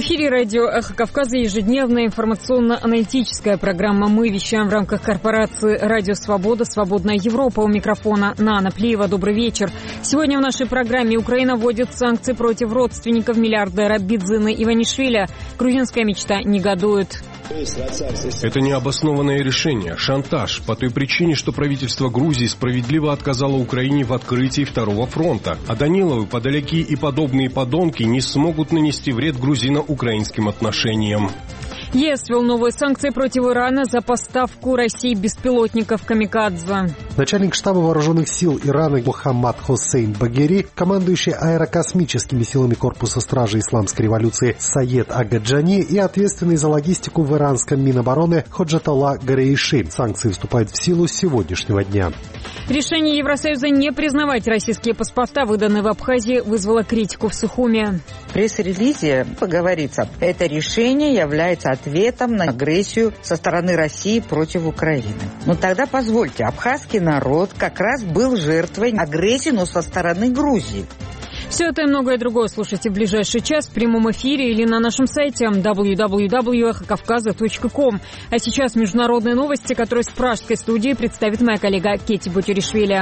эфире радио «Эхо Кавказа» ежедневная информационно-аналитическая программа. Мы вещаем в рамках корпорации «Радио Свобода», «Свободная Европа». У микрофона Нана Плиева. Добрый вечер. Сегодня в нашей программе Украина вводит санкции против родственников миллиардера Бидзины Иванишвили. Грузинская мечта негодует. Это необоснованное решение, шантаж, по той причине, что правительство Грузии справедливо отказало Украине в открытии второго фронта. А Даниловы, подаляки и подобные подонки не смогут нанести вред грузино-украинским отношениям. ЕС ввел новые санкции против Ирана за поставку России беспилотников «Камикадзе». Начальник штаба вооруженных сил Ирана Мухаммад Хосейн Багери, командующий аэрокосмическими силами корпуса стражи исламской революции Саед Агаджани и ответственный за логистику в иранском Минобороны Ходжатолла Гарейши. Санкции вступают в силу с сегодняшнего дня. Решение Евросоюза не признавать российские паспорта, выданные в Абхазии, вызвало критику в Сухуми. В пресс-релизе говорится, это решение является ответом на агрессию со стороны России против Украины. Но тогда позвольте, абхазский народ как раз был жертвой агрессии, но со стороны Грузии. Все это и многое другое слушайте в ближайший час в прямом эфире или на нашем сайте www.эхокавказа.ком. А сейчас международные новости, которые с пражской студии представит моя коллега Кетти Бутюришвили.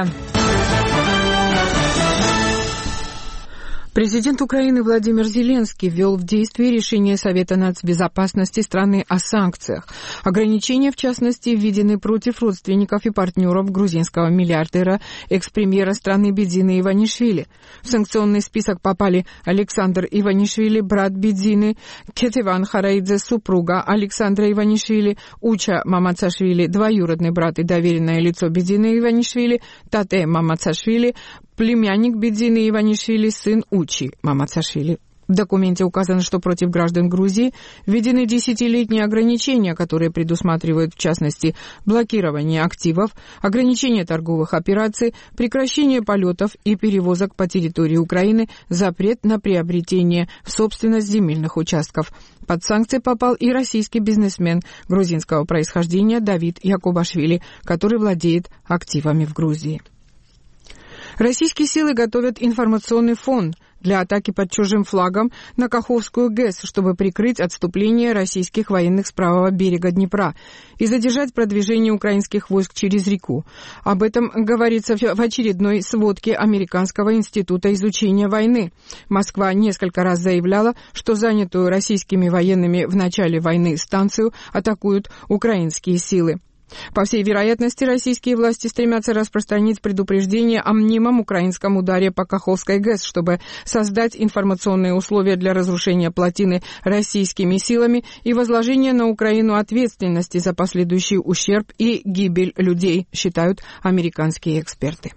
Президент Украины Владимир Зеленский ввел в действие решение Совета нацбезопасности страны о санкциях. Ограничения, в частности, введены против родственников и партнеров грузинского миллиардера, экс-премьера страны Бидзины Иванишвили. В санкционный список попали Александр Иванишвили, брат Бидзины, Кетеван Хараидзе, супруга Александра Иванишвили, Уча Мамацашвили, двоюродный брат и доверенное лицо Бидзины Иванишвили, Тате Мамацашвили, племянник Бидзины Иванишвили, сын Учи Мамацашвили. В документе указано, что против граждан Грузии введены 10-летние ограничения, которые предусматривают, в частности, блокирование активов, ограничение торговых операций, прекращение полетов и перевозок по территории Украины, запрет на приобретение в собственность земельных участков. Под санкции попал и российский бизнесмен грузинского происхождения Давид Якубашвили, который владеет активами в Грузии. Российские силы готовят информационный фон для атаки под чужим флагом на Каховскую ГЭС, чтобы прикрыть отступление российских военных с правого берега Днепра и задержать продвижение украинских войск через реку. Об этом говорится в очередной сводке Американского института изучения войны. Москва несколько раз заявляла, что занятую российскими военными в начале войны станцию атакуют украинские силы. По всей вероятности, российские власти стремятся распространить предупреждение о мнимом украинском ударе по Каховской ГЭС, чтобы создать информационные условия для разрушения плотины российскими силами и возложения на Украину ответственности за последующий ущерб и гибель людей, считают американские эксперты.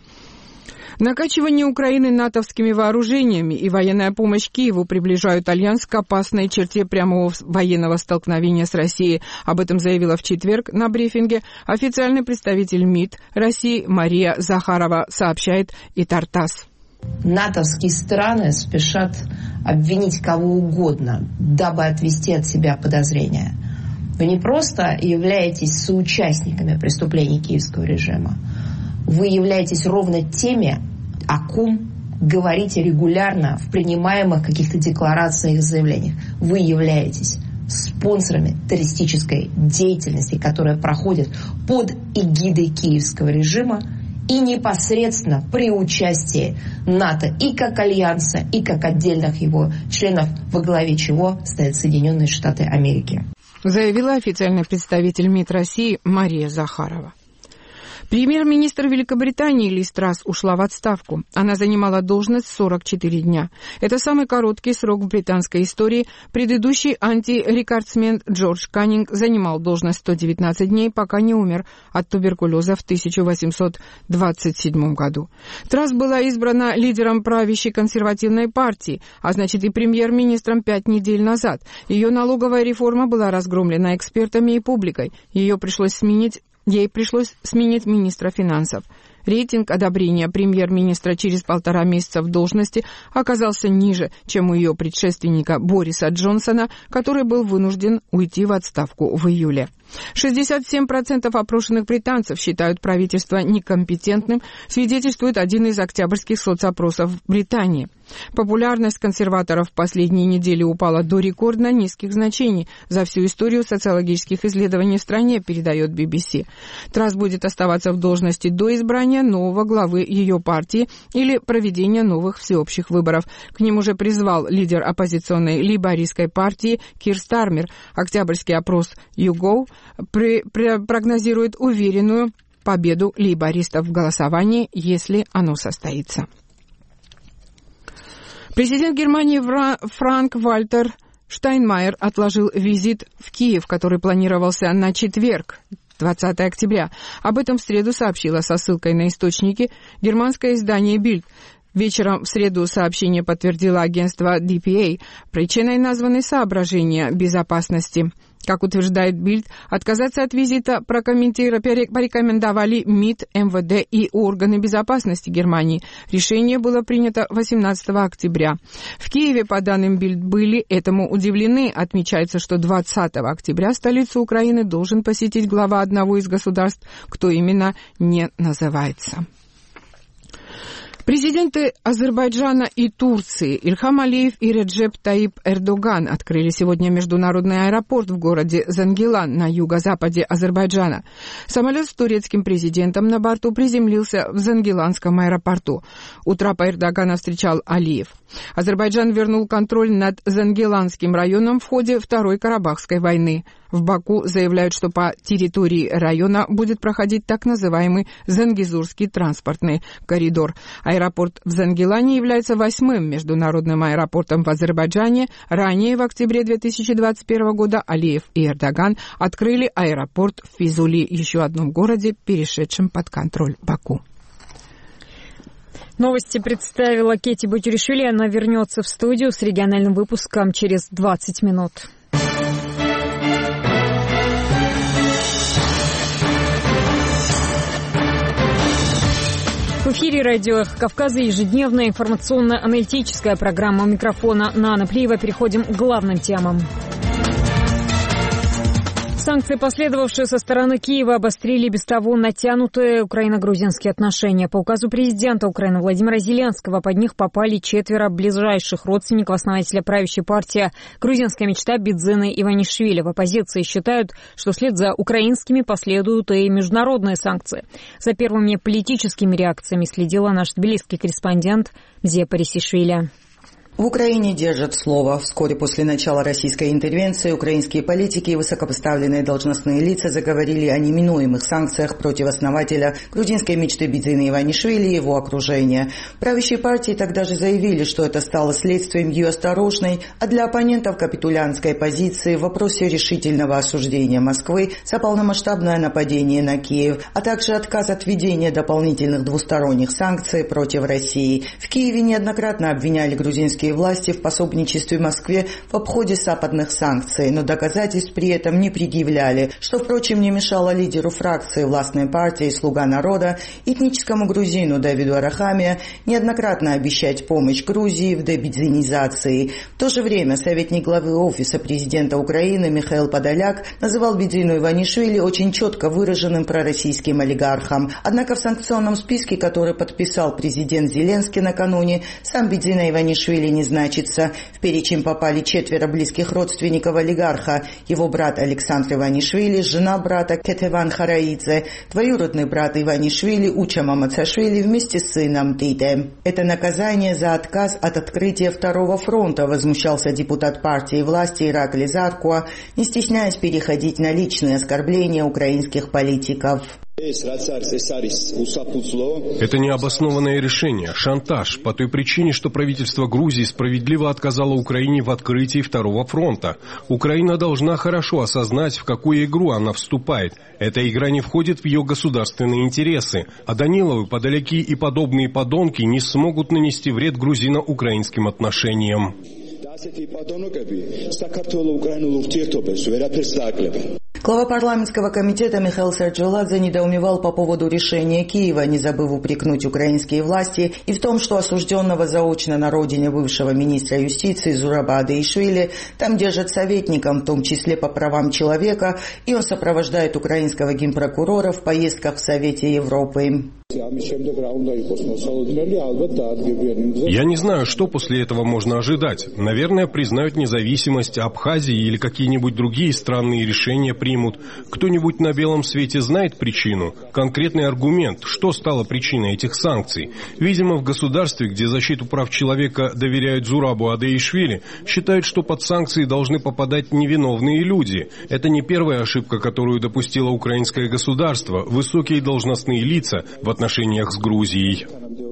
Накачивание Украины натовскими вооружениями и военная помощь Киеву приближают альянс к опасной черте прямого военного столкновения с Россией. Об этом заявила в четверг на брифинге официальный представитель МИД России Мария Захарова, сообщает ИТАР ТАСС. Натовские страны спешат обвинить кого угодно, дабы отвести от себя подозрения. Вы не просто являетесь соучастниками преступлений киевского режима, вы являетесь ровно теми, о ком говорите регулярно в принимаемых каких-то декларациях и заявлениях. Вы являетесь спонсорами террористической деятельности, которая проходит под эгидой киевского режима и непосредственно при участии НАТО и как альянса, и как отдельных его членов, во главе чего стоят Соединенные Штаты Америки. Заявила официальный представитель МИД России Мария Захарова. Премьер-министр Великобритании Лиз Трасс ушла в отставку. Она занимала должность 44 дня. Это самый короткий срок в британской истории. Предыдущий антирекордсмен Джордж Каннинг занимал должность 119 дней, пока не умер от туберкулеза в 1827 году. Трасс была избрана лидером правящей консервативной партии, а значит и премьер-министром 5 недель назад. Ее налоговая реформа была разгромлена экспертами и публикой. Ей пришлось сменить министра финансов. Рейтинг одобрения премьер-министра через 1,5 месяца в должности оказался ниже, чем у ее предшественника Бориса Джонсона, который был вынужден уйти в отставку в июле. 67% опрошенных британцев считают правительство некомпетентным, свидетельствует один из октябрьских соцопросов в Британии. Популярность консерваторов в последние недели упала до рекордно низких значений за всю историю социологических исследований в стране, передает BBC. Трасс будет оставаться в должности до избрания нового главы ее партии или проведения новых всеобщих выборов. К ним уже призвал лидер оппозиционной лейбористской партии Кир Стармер. Октябрьский опрос YouGov прогнозирует уверенную победу лейбористов в голосовании, если оно состоится. Президент Германии Франк-Вальтер Штайнмайер отложил визит в Киев, который планировался на четверг, 20 октября. Об этом в среду сообщила со ссылкой на источники германское издание «Бильд». Вечером в среду сообщение подтвердило агентство DPA. Причиной названы соображения безопасности. Как утверждает Бильд, отказаться от визита порекомендовали МИД, МВД и органы безопасности Германии. Решение было принято 18 октября. В Киеве, по данным Бильд, были этому удивлены. Отмечается, что 20 октября столицу Украины должен посетить глава одного из государств, кто именно не называется. Президенты Азербайджана и Турции Ильхам Алиев и Реджеп Таип Эрдоган открыли сегодня международный аэропорт в городе Зангилан на юго-западе Азербайджана. Самолет с турецким президентом на борту приземлился в Зангиланском аэропорту. У трапа Эрдогана встречал Алиев. Азербайджан вернул контроль над Зангиланским районом в ходе Второй Карабахской войны. В Баку заявляют, что по территории района будет проходить так называемый Зангизурский транспортный коридор. Аэропорт в Зангилане является 8-м международным аэропортом в Азербайджане. Ранее, в октябре 2021 года, Алиев и Эрдоган открыли аэропорт в Физули, еще одном городе, перешедшем под контроль Баку. Новости представила Кетти Бутюришвили. Она вернется в студию с региональным выпуском через 20 минут. В эфире радио «Эхо Кавказа» ежедневная информационно-аналитическая программа. У микрофона Нана Плиева. Переходим к главным темам. Санкции, последовавшие со стороны Киева, обострили без того натянутые украино-грузинские отношения. По указу президента Украины Владимира Зеленского под них попали 4 ближайших родственников основателя правящей партии «Грузинская мечта» Бидзины Иванишвили. В оппозиции считают, что вслед за украинскими последуют и международные санкции. За первыми политическими реакциями следила наш тбилисский корреспондент Мзия Парисишвили. В Украине держат слово. Вскоре после начала российской интервенции украинские политики и высокопоставленные должностные лица заговорили о неминуемых санкциях против основателя грузинской мечты Бидзины Иванишвили и его окружения. Правящие партии тогда же заявили, что это стало следствием ее осторожной, а для оппонентов капитулянтской позиции в вопросе решительного осуждения Москвы за полномасштабное нападение на Киев, а также отказ от введения дополнительных двусторонних санкций против России. В Киеве неоднократно обвиняли грузинские власти в пособничестве Москве в обходе западных санкций, но доказательств при этом не предъявляли, что, впрочем, не мешало лидеру фракции властной партии «Слуга народа» этническому грузину Давиду Арахамия неоднократно обещать помощь Грузии в дебидзинизации. В то же время советник главы Офиса президента Украины Михаил Подоляк называл Бидзину Иванишвили очень четко выраженным пророссийским олигархом. Однако в санкционном списке, который подписал президент Зеленский накануне, сам Бидзина Иванишвили не значится. В перечень попали 4 близких родственников олигарха: его брат Александр Иванишвили, жена брата Кетеван Хараидзе, двоюродный брат Иванишвили Уча Мамацашвили вместе с сыном Тите. Это наказание за отказ от открытия Второго фронта, возмущался депутат партии власти Иракли Заркуа, не стесняясь переходить на личные оскорбления украинских политиков. Это необоснованное решение, шантаж, по той причине, что правительство Грузии справедливо отказало Украине в открытии Второго фронта. Украина должна хорошо осознать, в какую игру она вступает. Эта игра не входит в ее государственные интересы, а Даниловы, Подоляки и подобные подонки не смогут нанести вред грузино-украинским отношениям. Глава парламентского комитета Михаил Саджаладзе недоумевал по поводу решения Киева, не забыв упрекнуть украинские власти и в том, что осужденного заочно на родине бывшего министра юстиции Зураба Адеишвили там держат советником, в том числе по правам человека, и он сопровождает украинского генпрокурора в поездках в Совете Европы. Я не знаю, что после этого можно ожидать. Наверное, признают независимость Абхазии или какие-нибудь другие странные решения примут. Кто-нибудь на белом свете знает причину? Конкретный аргумент, что стало причиной этих санкций? Видимо, в государстве, где защиту прав человека доверяют Зурабу Адеишвили, считают, что под санкции должны попадать невиновные люди. Это не первая ошибка, которую допустило украинское государство. Высокие должностные лица в отношениях с Грузией.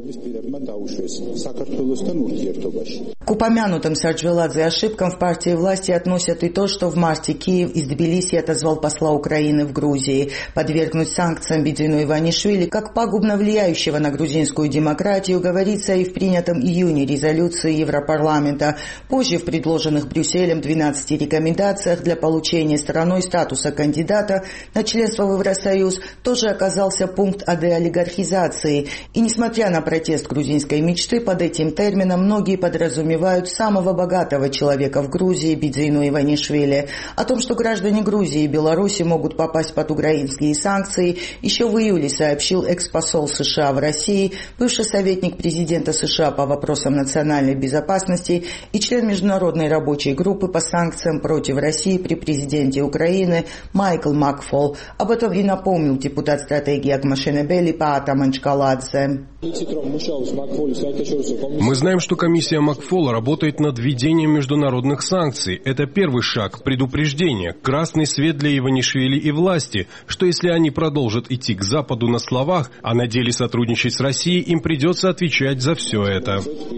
К упомянутым Саджаладзе ошибкам в партии власти относят и то, что в марте Киев из Тбилиси отозвал посла Украины в Грузии. Подвергнуть санкциям Бидзину Иванишвили как пагубно влияющего на грузинскую демократию говорится и в принятом июне резолюции Европарламента. Позже в предложенных Брюсселем 12 рекомендациях для получения страной статуса кандидата на членство в Евросоюз тоже оказался пункт о деолигархизации. И несмотря на протест грузинской мечты, под этим термином многие подразумевают самого богатого человека в Грузии Бидзину Иванишвили. О том, что граждане Грузии и Беларуси могут попасть под украинские санкции, еще в июле сообщил экс-посол США в России, бывший советник президента США по вопросам национальной безопасности и член международной рабочей группы по санкциям против России при президенте Украины Майкл Макфол. Об этом и напомнил депутат стратегии Акмашенебели Паата Манчкаладзе. Мы знаем, что комиссия Макфола работает над введением международных санкций. Это первый шаг, предупреждение, красный свет для Иванишвили и власти, что если они продолжат идти к Западу на словах, а на деле сотрудничать с Россией, им придется отвечать за все это.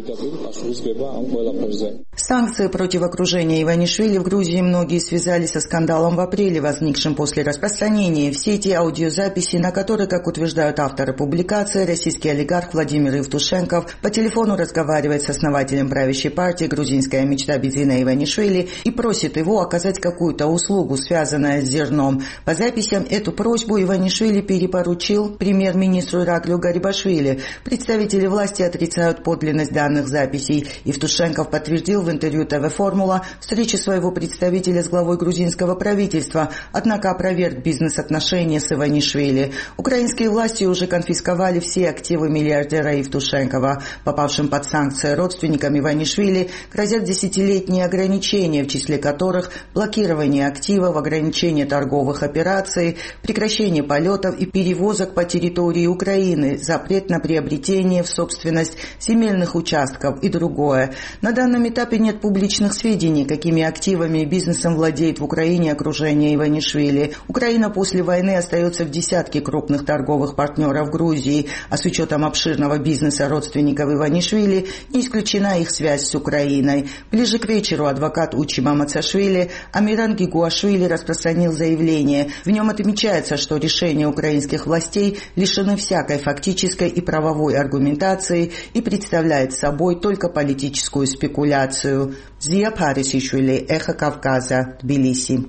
Санкции против окружения Иванишвили в Грузии многие связали со скандалом в апреле, возникшим после распространения в сети аудиозаписи, на которой, как утверждают авторы публикации, российский олигарх Владимир Евтушенков по телефону разговаривает с основателем правящей партии «Грузинская мечта» Бидзина Иванишвили и просит его оказать какую-то услугу, связанную с зерном. По записям эту просьбу Иванишвили перепоручил премьер-министру Ираклию Гарибашвили. Представители власти отрицают подлинность данных записей. Евтушенков подтвердил в интервью ТВ «Формула» встречу своего представителя с главой грузинского правительства, однако опроверг бизнес-отношения с Иванишвили. Украинские власти уже конфисковали все активы миллиардера Евтушенкова. Попавшим под санкции родственникам Иванишвили грозят десятилетние ограничения, в числе которых блокирование активов, ограничение торговых операций, прекращение полетов и перевозок по территории Украины, запрет на приобретение в собственность земельных участков и другое. На данном этапе нет публичных сведений, какими активами и бизнесом владеет в Украине окружение Иванишвили. Украина после войны остается в десятке крупных торговых партнеров Грузии, а с учетом обширного бизнеса родственников Иванишвили не исключена их связь с Украиной. Ближе к вечеру адвокат Учи Мамацашвили Амиран Гигуашвили распространил заявление. В нем отмечается, что решения украинских властей лишены всякой фактической и правовой аргументации и представляют собой только политическую спекуляцию. Зия Парисишвили, Эхо Кавказа, Тбилиси.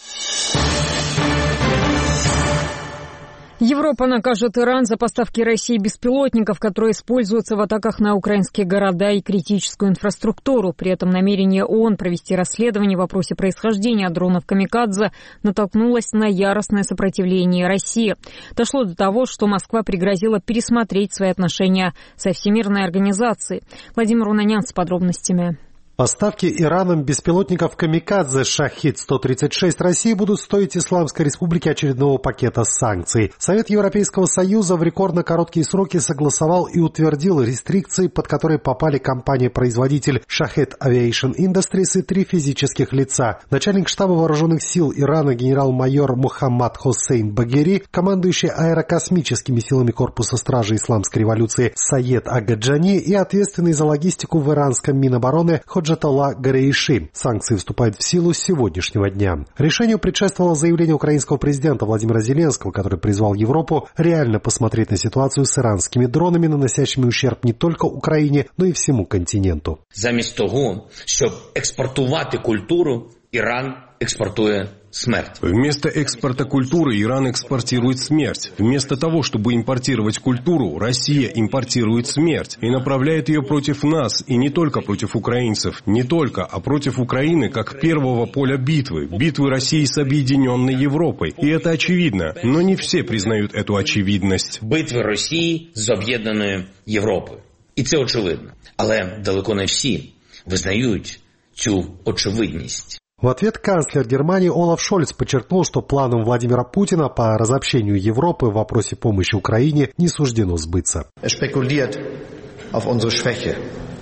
Европа накажет Иран за поставки России беспилотников, которые используются в атаках на украинские города и критическую инфраструктуру. При этом намерение ООН провести расследование в вопросе происхождения дронов «Камикадзе» натолкнулось на яростное сопротивление России. Дошло до того, что Москва пригрозила пересмотреть свои отношения со Всемирной организацией. Владимир Унанян с подробностями. Поставки Ираном беспилотников «Камикадзе» «Шахид-136» России будут стоить Исламской Республике очередного пакета санкций. Совет Европейского Союза в рекордно короткие сроки согласовал и утвердил рестрикции, под которые попали компания-производитель «Shahed Aviation Industries» и 3 физических лица. Начальник штаба вооруженных сил Ирана генерал-майор Мохаммад Хосейн Багери, командующий аэрокосмическими силами корпуса стражи Исламской революции Саед Агаджани и ответственный за логистику в иранском Минобороны Ходжатолла Гарейши. Санкции вступают в силу с сегодняшнего дня. Решению предшествовало заявление украинского президента Владимира Зеленского, который призвал Европу реально посмотреть на ситуацию с иранскими дронами, наносящими ущерб не только Украине, но и всему континенту. Замість того, щоб експортувати культуру, Іран експортує смерть. Вместо экспорта культуры Иран экспортирует смерть. Вместо того, чтобы импортировать культуру, Россия импортирует смерть и направляет ее против нас, и не только против украинцев. Не только, а против Украины как первого поля битвы. Битвы России с объединенной Европой. И это очевидно. Но не все признают эту очевидность. Битви Росії з об'єднаною Європою. І це очевидно. Але далеко не всі визнають цю очевидність. В ответ канцлер Германии Олаф Шольц подчеркнул, что планам Владимира Путина по разобщению Европы в вопросе помощи Украине не суждено сбыться. Er spekuliert auf unsere Schwäche.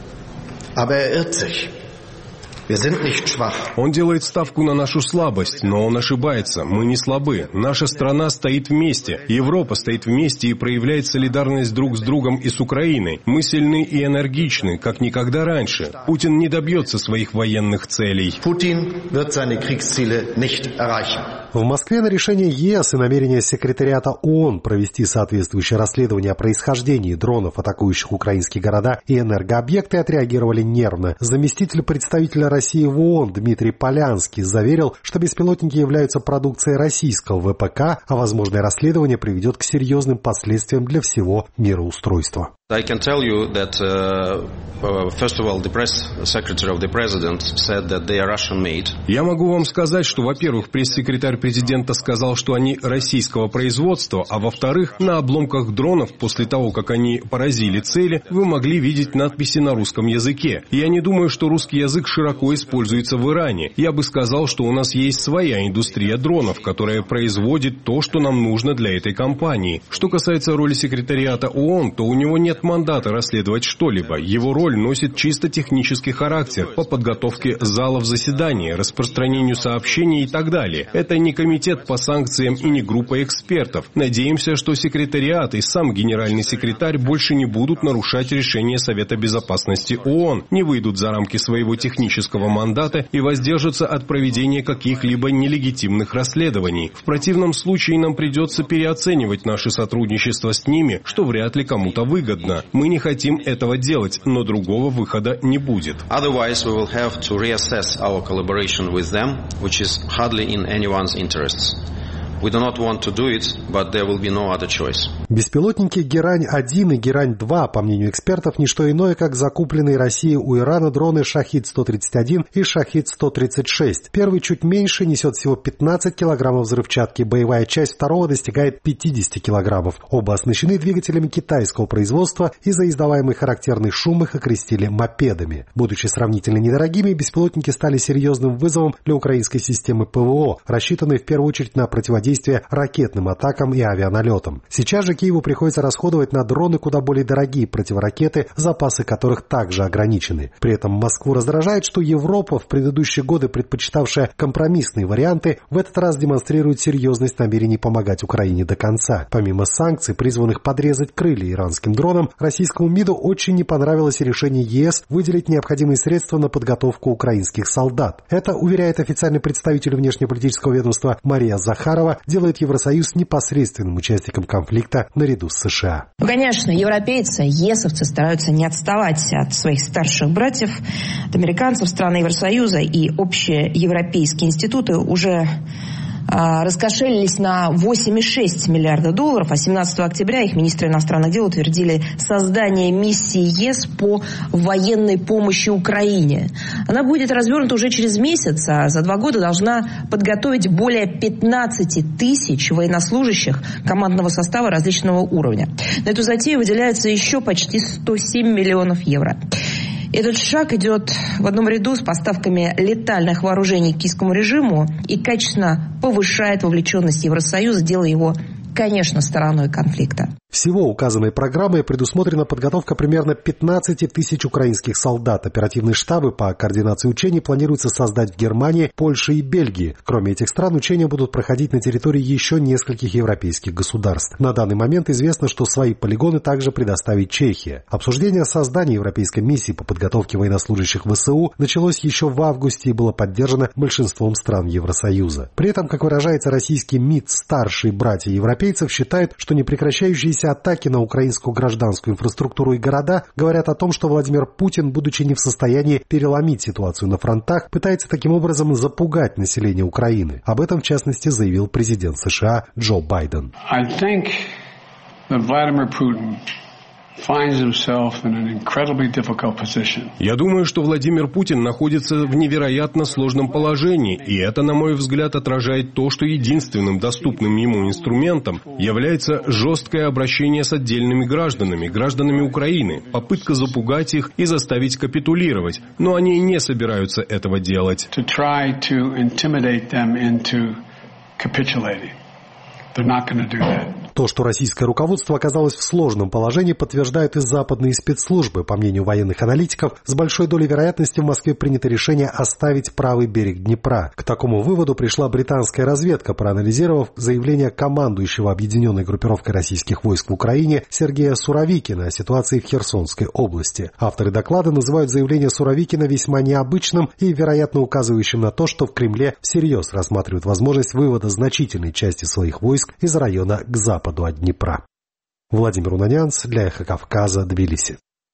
Aber er irrt sich. Wir sind nicht schwach. Он делает ставку на нашу слабость, но он ошибается. Мы не слабы. Наша страна стоит вместе. Европа стоит вместе и проявляет солидарность друг с другом и с Украиной. Мы сильны и энергичны, как никогда раньше. Путин не добьется своих военных целей. Putin wird seine Kriegsziele nicht erreichen. В Москве на решение ЕС и намерение секретариата ООН провести соответствующее расследование о происхождении дронов, атакующих украинские города и энергообъекты, отреагировали нервно. Заместитель представителя России в ООН Дмитрий Полянский заверил, что беспилотники являются продукцией российского ВПК, а возможное расследование приведет к серьезным последствиям для всего мироустройства. I can tell you that, first of all, the press secretary of the president said that they are Russian-made. Я могу вам сказать, что, во-первых, пресс-секретарь президента сказал, что они российского производства, а во-вторых, на обломках дронов, после того, как они поразили цели, вы могли видеть надписи на русском языке. Я не думаю, что русский язык широко используется в Иране. Я бы сказал, что у нас есть своя индустрия дронов, которая производит то, что нам нужно для этой кампании. Что касается роли секретариата ООН, то у него нет мандата расследовать что-либо. Его роль носит чисто технический характер по подготовке залов заседаний, распространению сообщений и так далее. Это не комитет по санкциям и не группа экспертов. Надеемся, что секретариат и сам генеральный секретарь больше не будут нарушать решения Совета Безопасности ООН, не выйдут за рамки своего технического мандата и воздержатся от проведения каких-либо нелегитимных расследований. В противном случае нам придется переоценивать наше сотрудничество с ними, что вряд ли кому-то выгодно. Мы не хотим этого делать, но другого выхода не будет. Otherwise, we will have to reassess our collaboration with them, which is hardly in anyone's interests. We do not want to do it, but there will be no other choice. Беспилотники Герань-1 и Герань-2, по мнению экспертов, не что иное, как закупленные Россией у Ирана дроны Шахид-131 и Шахид-136. Первый чуть меньше, несет всего 15 килограммов взрывчатки, боевая часть второго достигает 50 килограммов. Оба оснащены двигателями китайского производства и за издаваемый характерный шум их окрестили мопедами. Будучи сравнительно недорогими, беспилотники стали серьезным вызовом для украинской системы ПВО, рассчитанной в первую очередь на противодействие ракетным атакам и авианалетам. Сейчас же Киеву приходится расходовать на дроны куда более дорогие противоракеты, запасы которых также ограничены. При этом Москву раздражает, что Европа, в предыдущие годы предпочитавшая компромиссные варианты, в этот раз демонстрирует серьезность намерений помогать Украине до конца. Помимо санкций, призванных подрезать крылья иранским дронам, российскому МИДу очень не понравилось решение ЕС выделить необходимые средства на подготовку украинских солдат. Это, уверяет официальный представитель внешнеполитического ведомства Мария Захарова, делает Евросоюз непосредственным участником конфликта наряду с США. Конечно, европейцы, ЕСовцы стараются не отставать от своих старших братьев, от американцев, стран Евросоюза, и общие европейские институты уже раскошелились на $8,6 миллиарда, а 17 октября их министры иностранных дел утвердили создание миссии ЕС по военной помощи Украине. Она будет развернута уже через месяц, а за 2 года должна подготовить более 15 тысяч военнослужащих командного состава различного уровня. На эту затею выделяется еще почти 107 миллионов евро. Этот шаг идет в одном ряду с поставками летальных вооружений к киевскому режиму и качественно повышает вовлеченность Евросоюза, делая его, конечно, стороной конфликта. Всего указанной программой предусмотрена подготовка примерно 15 тысяч украинских солдат. Оперативные штабы по координации учений планируется создать в Германии, Польше и Бельгии. Кроме этих стран, учения будут проходить на территории еще нескольких европейских государств. На данный момент известно, что свои полигоны также предоставит Чехия. Обсуждение создания европейской миссии по подготовке военнослужащих ВСУ началось еще в августе и было поддержано большинством стран Евросоюза. При этом, как выражается российский МИД, старшие братья европейцев считают, что непрекращающиеся повторяющиеся атаки на украинскую гражданскую инфраструктуру и города говорят о том, что Владимир Путин, будучи не в состоянии переломить ситуацию на фронтах, пытается таким образом запугать население Украины. Об этом, в частности, заявил президент США Джо Байден. Я думаю, что Владимир Путин находится в невероятно сложном положении, и это, на мой взгляд, отражает то, что единственным доступным ему инструментом является жесткое обращение с отдельными гражданами Украины, попытка запугать их и заставить капитулировать, но они не собираются этого делать. То, что российское руководство оказалось в сложном положении, подтверждают и западные спецслужбы. По мнению военных аналитиков, с большой долей вероятности в Москве принято решение оставить правый берег Днепра. К такому выводу пришла британская разведка, проанализировав заявление командующего объединенной группировкой российских войск в Украине Сергея Суровикина о ситуации в Херсонской области. Авторы доклада называют заявление Суровикина весьма необычным и, вероятно, указывающим на то, что в Кремле всерьез рассматривают возможность вывода значительной части своих войск из района к западу от Днепра. Владимир Унанянц для Эхо Кавказа, Тбилиси.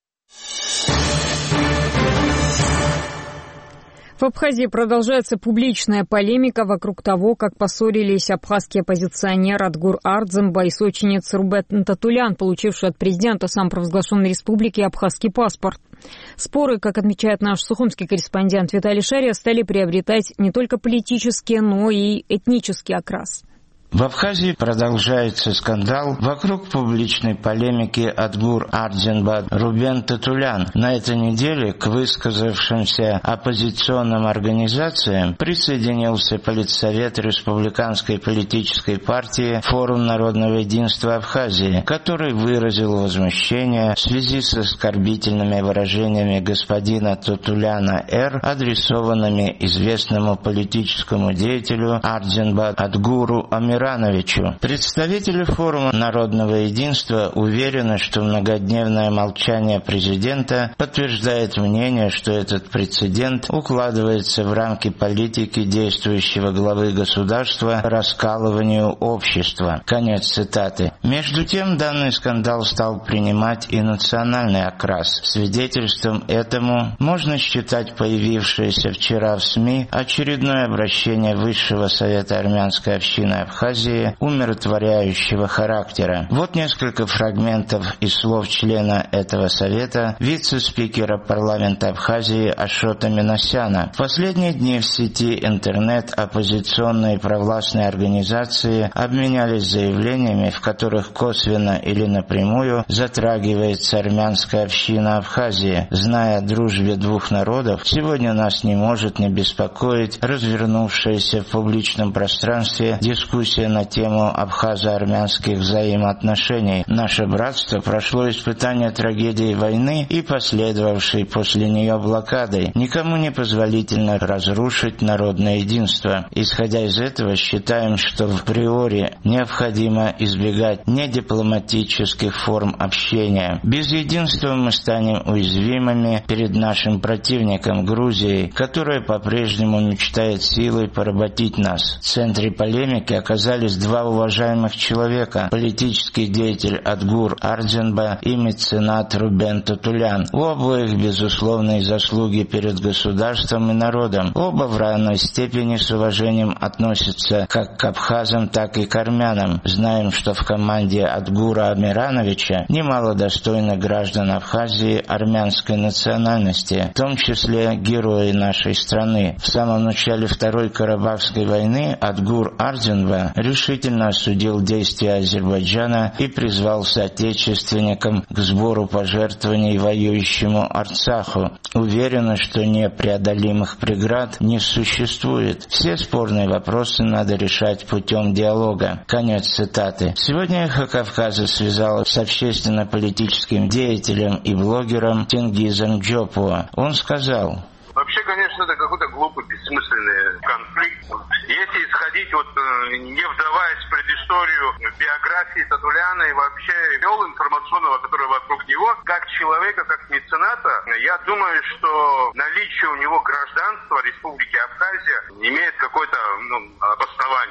В Абхазии продолжается публичная полемика вокруг того, как поссорились абхазский оппозиционер Адгур Ардземба и сочинец Рубен Татулян, получивший от президента самопровозглашенной республики абхазский паспорт. Споры, как отмечает наш сухумский корреспондент Виталий Шария, стали приобретать не только политический, но и этнический окрас. В Абхазии продолжается скандал вокруг публичной полемики Адгур Ардземба Рубен Татулян. На этой неделе к высказавшимся оппозиционным организациям присоединился Политсовет Республиканской политической партии «Форум народного единства Абхазии», который выразил возмущение в связи с оскорбительными выражениями господина Татуляна Р., адресованными известному политическому деятелю Ардземба Адгуру Амирановичу. Представители форума народного единства уверены, что многодневное молчание президента подтверждает мнение, что этот прецедент укладывается в рамки политики действующего главы государства по раскалыванию общества. Конец цитаты. Между тем, данный скандал стал принимать и национальный окрас. Свидетельством этому можно считать появившееся вчера в СМИ очередное обращение Высшего совета армянской общины Абхазии умиротворяющего характера. Вот несколько фрагментов из слов члена этого совета, вице-спикера парламента Абхазии Ашота Минасяна. В последние дни в сети интернет оппозиционные провластные организации обменялись заявлениями, в которых косвенно или напрямую затрагивается армянская община Абхазии. Зная о дружбе двух народов, сегодня нас не может не беспокоить развернувшаяся в публичном пространстве дискуссия на тему абхазо-армянских взаимоотношений. Наше братство прошло испытание трагедии войны и последовавшей после нее блокады. Никому не позволительно разрушить народное единство. Исходя из этого, считаем, что в априори необходимо избегать недипломатических форм общения. Без единства мы станем уязвимыми перед нашим противником Грузией, которая по-прежнему мечтает силой поработить нас. В центре полемики оказались два уважаемых человека, политический деятель Адгур Ардземба и меценат Рубен Татулян. У обоих безусловные заслуги перед государством и народом. Оба в равной степени с уважением относятся как к абхазам, так и к армянам. Знаем, что в команде Адгура Амирановича немало достойных граждан Абхазии армянской национальности, в том числе герои нашей страны. В самом начале Второй Карабахской войны Адгур Ардземба решительно осудил действия Азербайджана и призвал соотечественникам к сбору пожертвований воюющему Арцаху. Уверены, что непреодолимых преград не существует. Все спорные вопросы надо решать путем диалога. Конец цитаты. Сегодня Эхо Кавказа связалось с общественно-политическим деятелем и блогером Тенгизом Джопуа. Он сказал: вообще, конечно, это какой-то глупый, бессмысленный конфликт. Если исходить, не вдаваясь в предысторию биографии Татуляна и вообще информационного, который вокруг него, как человека, как мецената, я думаю, что наличие у него гражданства Республики Абхазия имеет какое-то обоснование.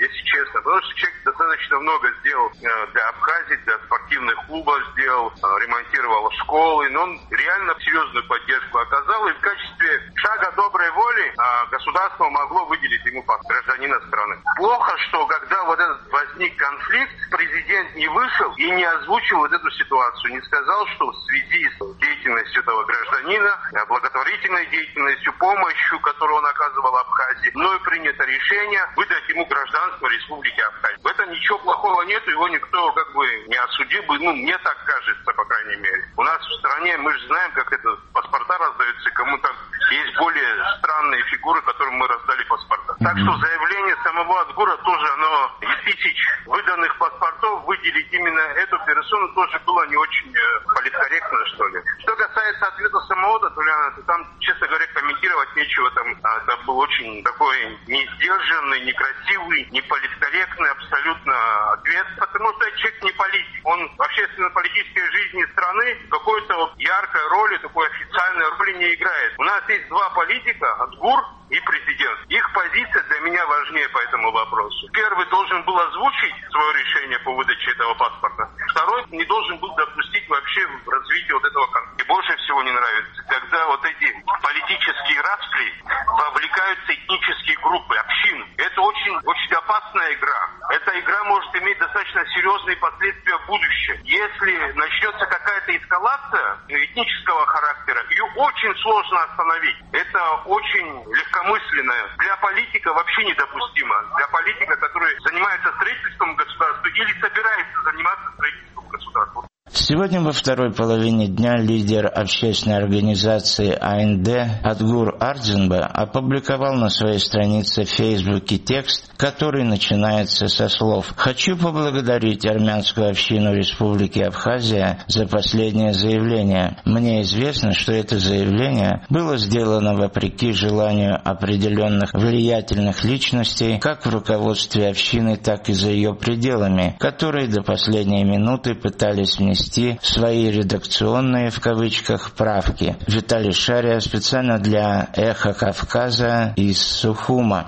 если честно. Потому что человек достаточно много сделал для Абхазии, для спортивных клубов сделал, ремонтировал школы, но он реально серьезную поддержку оказал, и в качестве шага доброй воли государство могло выделить ему гражданина страны. Плохо, что когда вот этот возник конфликт, президент не вышел и не озвучил вот эту ситуацию, не сказал, что в связи с деятельностью этого гражданина, благотворительной деятельностью, помощью, которую он оказывал Абхазии, мною принято решение выдать ему гражданство Республики Абхазия. В этом ничего плохого нет, его никто не осудил бы, мне так кажется, по крайней мере. У нас в стране, мы же знаем, как это паспорта раздаются, кому-то есть более странные фигуры, которым мы раздали паспорта. Так что заявление самого Адгура тоже, оно из тысяч выданных паспортов выделить именно эту персону тоже было не очень политкорректно, что ли. Что касается ответа самого Татуляна, то там, честно говоря, комментировать нечего. Там это был очень такой несдержанный, некрасивый, неполиткорректный абсолютно ответ, потому что человек не политик. Он в общественно-политической жизни страны какой-то яркой роли, такой официальной роли не играет. У нас есть два политика, Адгур и президент. Их позиция для меня важнее по этому вопросу. Первый должен был озвучить свое решение по выдаче этого паспорта. Второй не должен был допустить вообще развитие вот этого конфликта. И больше всего не нравится, когда вот эти политические распри вовлекаются этнические группы, общины. Это очень, очень опасная игра. Эта игра может иметь достаточно серьезные последствия в будущем. Если начнется какая-то эскалация этнического характера, ее очень сложно остановить. Это очень легкомысленно. Для политика вообще недопустимо. Для политика, который занимается строительством государства или собирается заниматься строительством государства. Сегодня во второй половине дня лидер общественной организации АНД Адгур Ардзинбе опубликовал на своей странице в Фейсбуке текст, который начинается со слов: «Хочу поблагодарить армянскую общину Республики Абхазия за последнее заявление. Мне известно, что это заявление было сделано вопреки желанию определенных влиятельных личностей, как в руководстве общины, так и за ее пределами, которые до последней минуты пытались внести свои редакционные, в кавычках, правки». Виталий Шария специально для «Эхо Кавказа» из Сухума.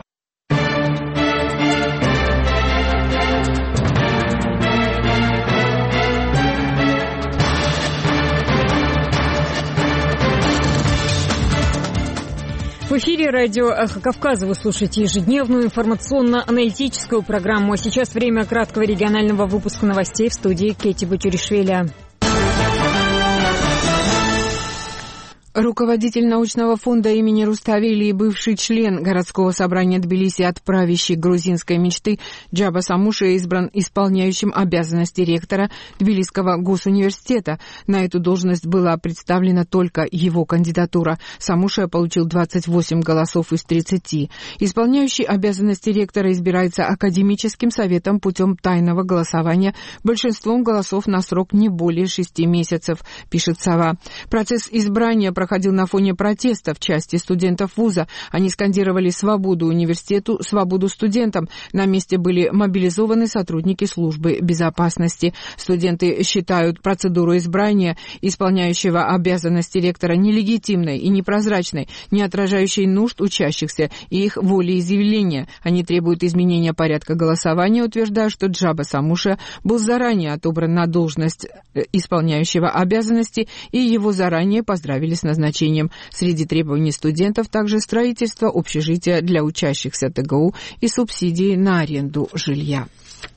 В эфире радио «Эхо Кавказа» вы слушаете ежедневную информационно-аналитическую программу. А сейчас время краткого регионального выпуска новостей в студии Кетти Батюришвили. Руководитель научного фонда имени Руставели и бывший член городского собрания Тбилиси от правящей грузинской мечты Джаба Самуша избран исполняющим обязанности ректора Тбилисского госуниверситета. На эту должность была представлена только его кандидатура. Самуша получил 28 голосов из 30. Исполняющий обязанности ректора избирается академическим советом путем тайного голосования большинством голосов на срок не более 6 месяцев, пишет Сова. Процесс избрания проходил на фоне протеста в части студентов вуза. Они скандировали «Свободу университету», «Свободу студентам». На месте были мобилизованы сотрудники службы безопасности. Студенты считают процедуру избрания исполняющего обязанности ректора нелегитимной и непрозрачной, не отражающей нужд учащихся и их волеизъявления. Они требуют изменения порядка голосования, утверждая, что Джаба Самуша был заранее отобран на должность исполняющего обязанности, и его заранее поздравили с назначением. Среди требований студентов также строительство общежития для учащихся ТГУ и субсидии на аренду жилья.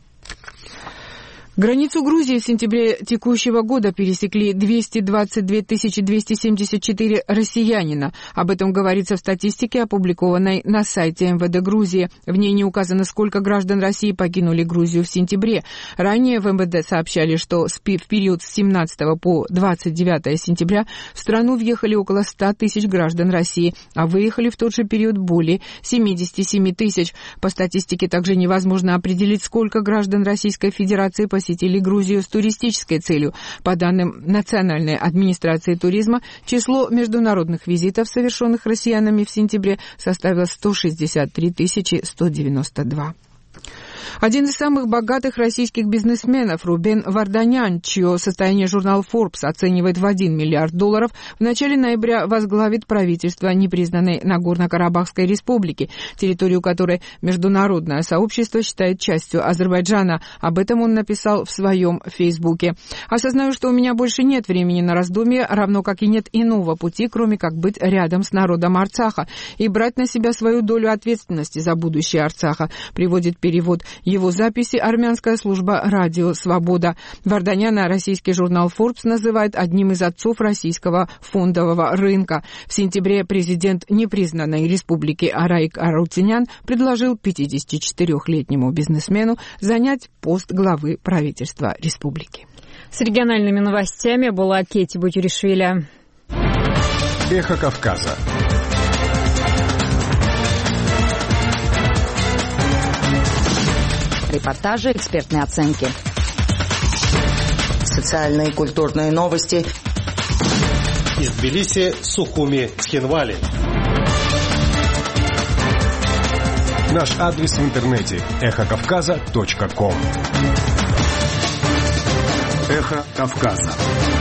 Границу Грузии в сентябре текущего года пересекли 222 274 россиянина. Об этом говорится в статистике, опубликованной на сайте МВД Грузии. В ней не указано, сколько граждан России покинули Грузию в сентябре. Ранее в МВД сообщали, что в период с 17 по 29 сентября в страну въехали около 100 тысяч граждан России, а выехали в тот же период более 77 тысяч. По статистике также невозможно определить, сколько граждан Российской Федерации посетили Грузию с туристической целью. По данным Национальной администрации туризма, число международных визитов, совершенных россиянами в сентябре, составило 163 192. Один из самых богатых российских бизнесменов Рубен Варданян, чье состояние журнал Forbes оценивает в $1 миллиард, в начале ноября возглавит правительство непризнанной Нагорно-Карабахской республики, территорию которой международное сообщество считает частью Азербайджана. Об этом он написал в своем Фейсбуке. «Осознаю, что у меня больше нет времени на раздумья, равно как и нет иного пути, кроме как быть рядом с народом Арцаха и брать на себя свою долю ответственности за будущее Арцаха», приводит перевод его записи армянская служба «Радио Свобода». Варданяна российский журнал Forbes называет одним из отцов российского фондового рынка. В сентябре президент непризнанной республики Араик Арутюнян предложил 54-летнему бизнесмену занять пост главы правительства республики. С региональными новостями была Кетти Бутюришвили. Эхо Кавказа. Репортажи, экспертные оценки. Социальные и культурные новости. Из Тбилиси, Сухуми, Цхинвали. Наш адрес в интернете эхокавказа.ком. Эхо Кавказа.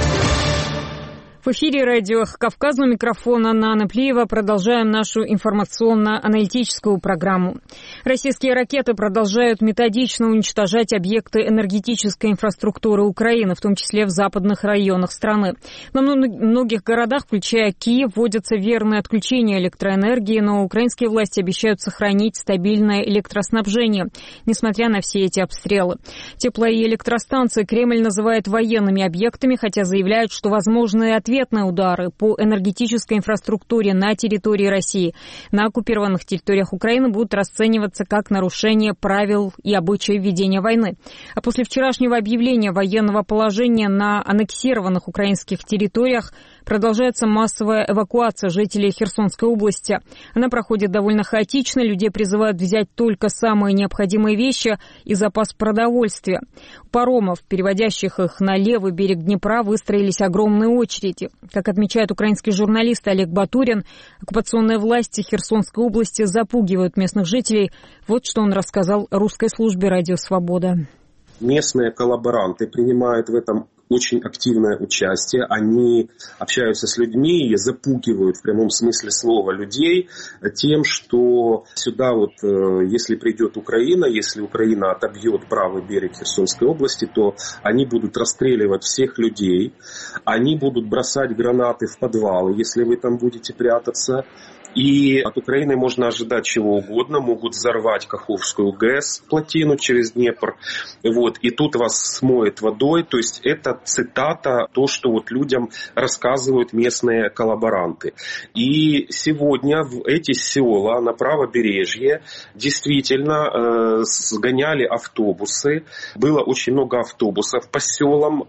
В эфире радио «Кавказ», у микрофона Нана Плиева. Продолжаем нашу информационно-аналитическую программу. Российские ракеты продолжают методично уничтожать объекты энергетической инфраструктуры Украины, в том числе в западных районах страны. На многих городах, включая Киев, вводятся верные отключения электроэнергии, но украинские власти обещают сохранить стабильное электроснабжение, несмотря на все эти обстрелы. Тепло- и электростанции Кремль называет военными объектами, хотя заявляют, что возможны ответные удары по энергетической инфраструктуре на территории России на оккупированных территориях Украины будут расцениваться как нарушение правил и обычаев ведения войны. А после вчерашнего объявления военного положения на аннексированных украинских территориях продолжается массовая эвакуация жителей Херсонской области. Она проходит довольно хаотично, людей призывают взять только самые необходимые вещи и запас продовольствия. У паромов, переводящих их на левый берег Днепра, выстроились огромные очереди. Как отмечает украинский журналист Олег Батурин, оккупационные власти Херсонской области запугивают местных жителей. Вот что он рассказал русской службе «Радио Свобода». Местные коллаборанты принимают в этом очень активное участие. Они общаются с людьми и запугивают в прямом смысле слова людей тем, что сюда вот, если придет Украина, если Украина отобьет правый берег Херсонской области, то они будут расстреливать всех людей, они будут бросать гранаты в подвалы, если вы там будете прятаться. И от Украины можно ожидать чего угодно. Могут взорвать Каховскую ГЭС, плотину через Днепр. Вот, и тут вас смоет водой. То есть это цитата, то, что вот людям рассказывают местные коллаборанты. И сегодня в эти села на правобережье действительно сгоняли автобусы. Было очень много автобусов по селам.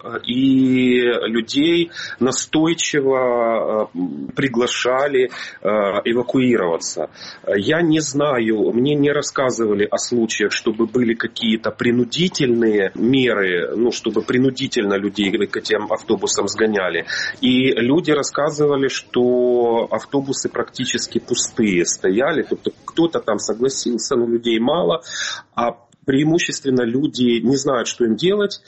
И людей настойчиво приглашали эвакуироваться. Я не знаю, мне не рассказывали о случаях, чтобы были какие-то принудительные меры, чтобы принудительно людей к этим автобусам сгоняли. И люди рассказывали, что автобусы практически пустые стояли. Кто-то там согласился, но людей мало, а преимущественно люди не знают, что им делать,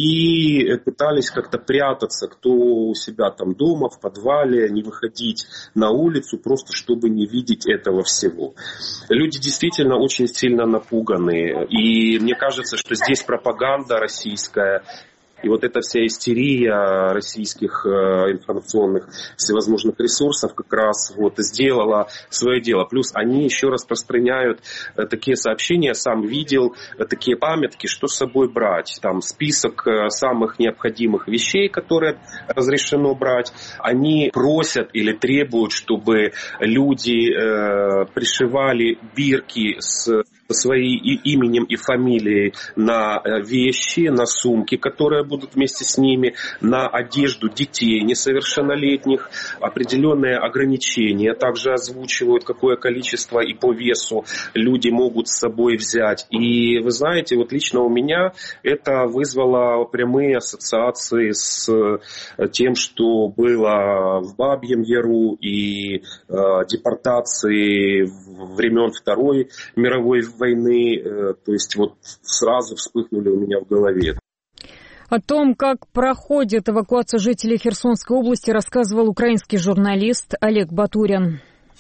и пытались как-то прятаться, кто у себя там дома, в подвале, не выходить на улицу, просто чтобы не видеть этого всего. Люди действительно очень сильно напуганы, и мне кажется, что здесь пропаганда российская, и вот эта вся истерия российских информационных всевозможных ресурсов как раз вот сделала свое дело. Плюс они еще распространяют такие сообщения, сам видел, такие памятки, что с собой брать. Там список самых необходимых вещей, которые разрешено брать. Они просят или требуют, чтобы люди пришивали бирки с своим именем и фамилией на вещи, на сумки, которые будут вместе с ними, на одежду детей несовершеннолетних. Определенные ограничения также озвучивают, какое количество и по весу люди могут с собой взять. И вы знаете, вот лично у меня это вызвало прямые ассоциации с тем, что было в Бабьем Яру и депортации времен Второй мировой войны, то есть вот сразу вспыхнули у меня в голове. О том, как проходит эвакуация жителей Херсонской области, рассказывал украинский журналист Олег Батурин.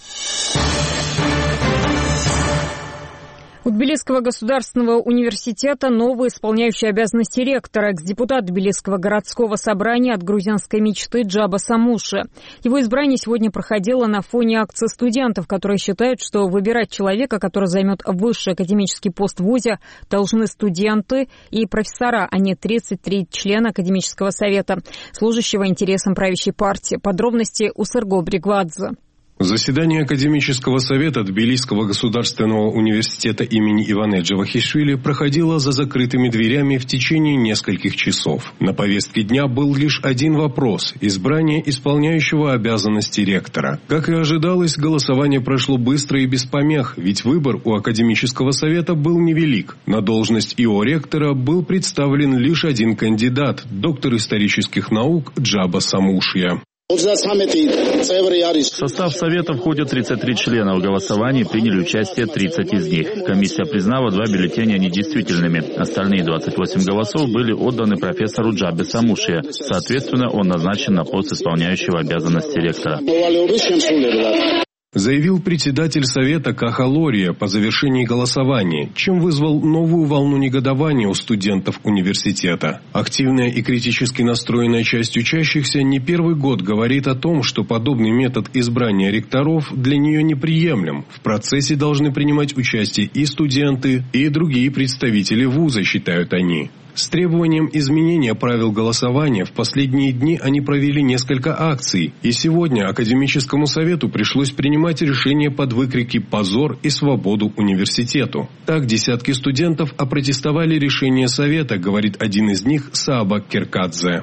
У Тбилисского государственного университета новый исполняющий обязанности ректора, экс-депутат Тбилисского городского собрания от грузинской мечты Джаба Самуши. Его избрание сегодня проходило на фоне акции студентов, которые считают, что выбирать человека, который займет высший академический пост в ВУЗе, должны студенты и профессора, а не 33 члена академического совета, служащего интересам правящей партии. Подробности у Серго Бригвадзе. Заседание Академического совета Тбилисского государственного университета имени Ивана Джавахишвили проходило за закрытыми дверями в течение нескольких часов. На повестке дня был лишь один вопрос – избрание исполняющего обязанности ректора. Как и ожидалось, голосование прошло быстро и без помех, ведь выбор у Академического совета был невелик. На должность ИО ректора был представлен лишь один кандидат – доктор исторических наук Джаба Самушия. В состав Совета входят 33 члена. В голосовании приняли участие 30 из них. Комиссия признала 2 бюллетеня недействительными. Остальные 28 голосов были отданы профессору Джабе Самушия. Соответственно, он назначен на пост исполняющего обязанности ректора. Заявил председатель Совета Каха Лория по завершении голосования, чем вызвал новую волну негодования у студентов университета. Активная и критически настроенная часть учащихся не первый год говорит о том, что подобный метод избрания ректоров для нее неприемлем. В процессе должны принимать участие и студенты, и другие представители вуза, считают они. С требованием изменения правил голосования в последние дни они провели несколько акций, и сегодня Академическому совету пришлось принимать решение под выкрики «Позор» и «Свободу университету». Так десятки студентов опротестовали решение совета, говорит один из них Сааба Керкадзе.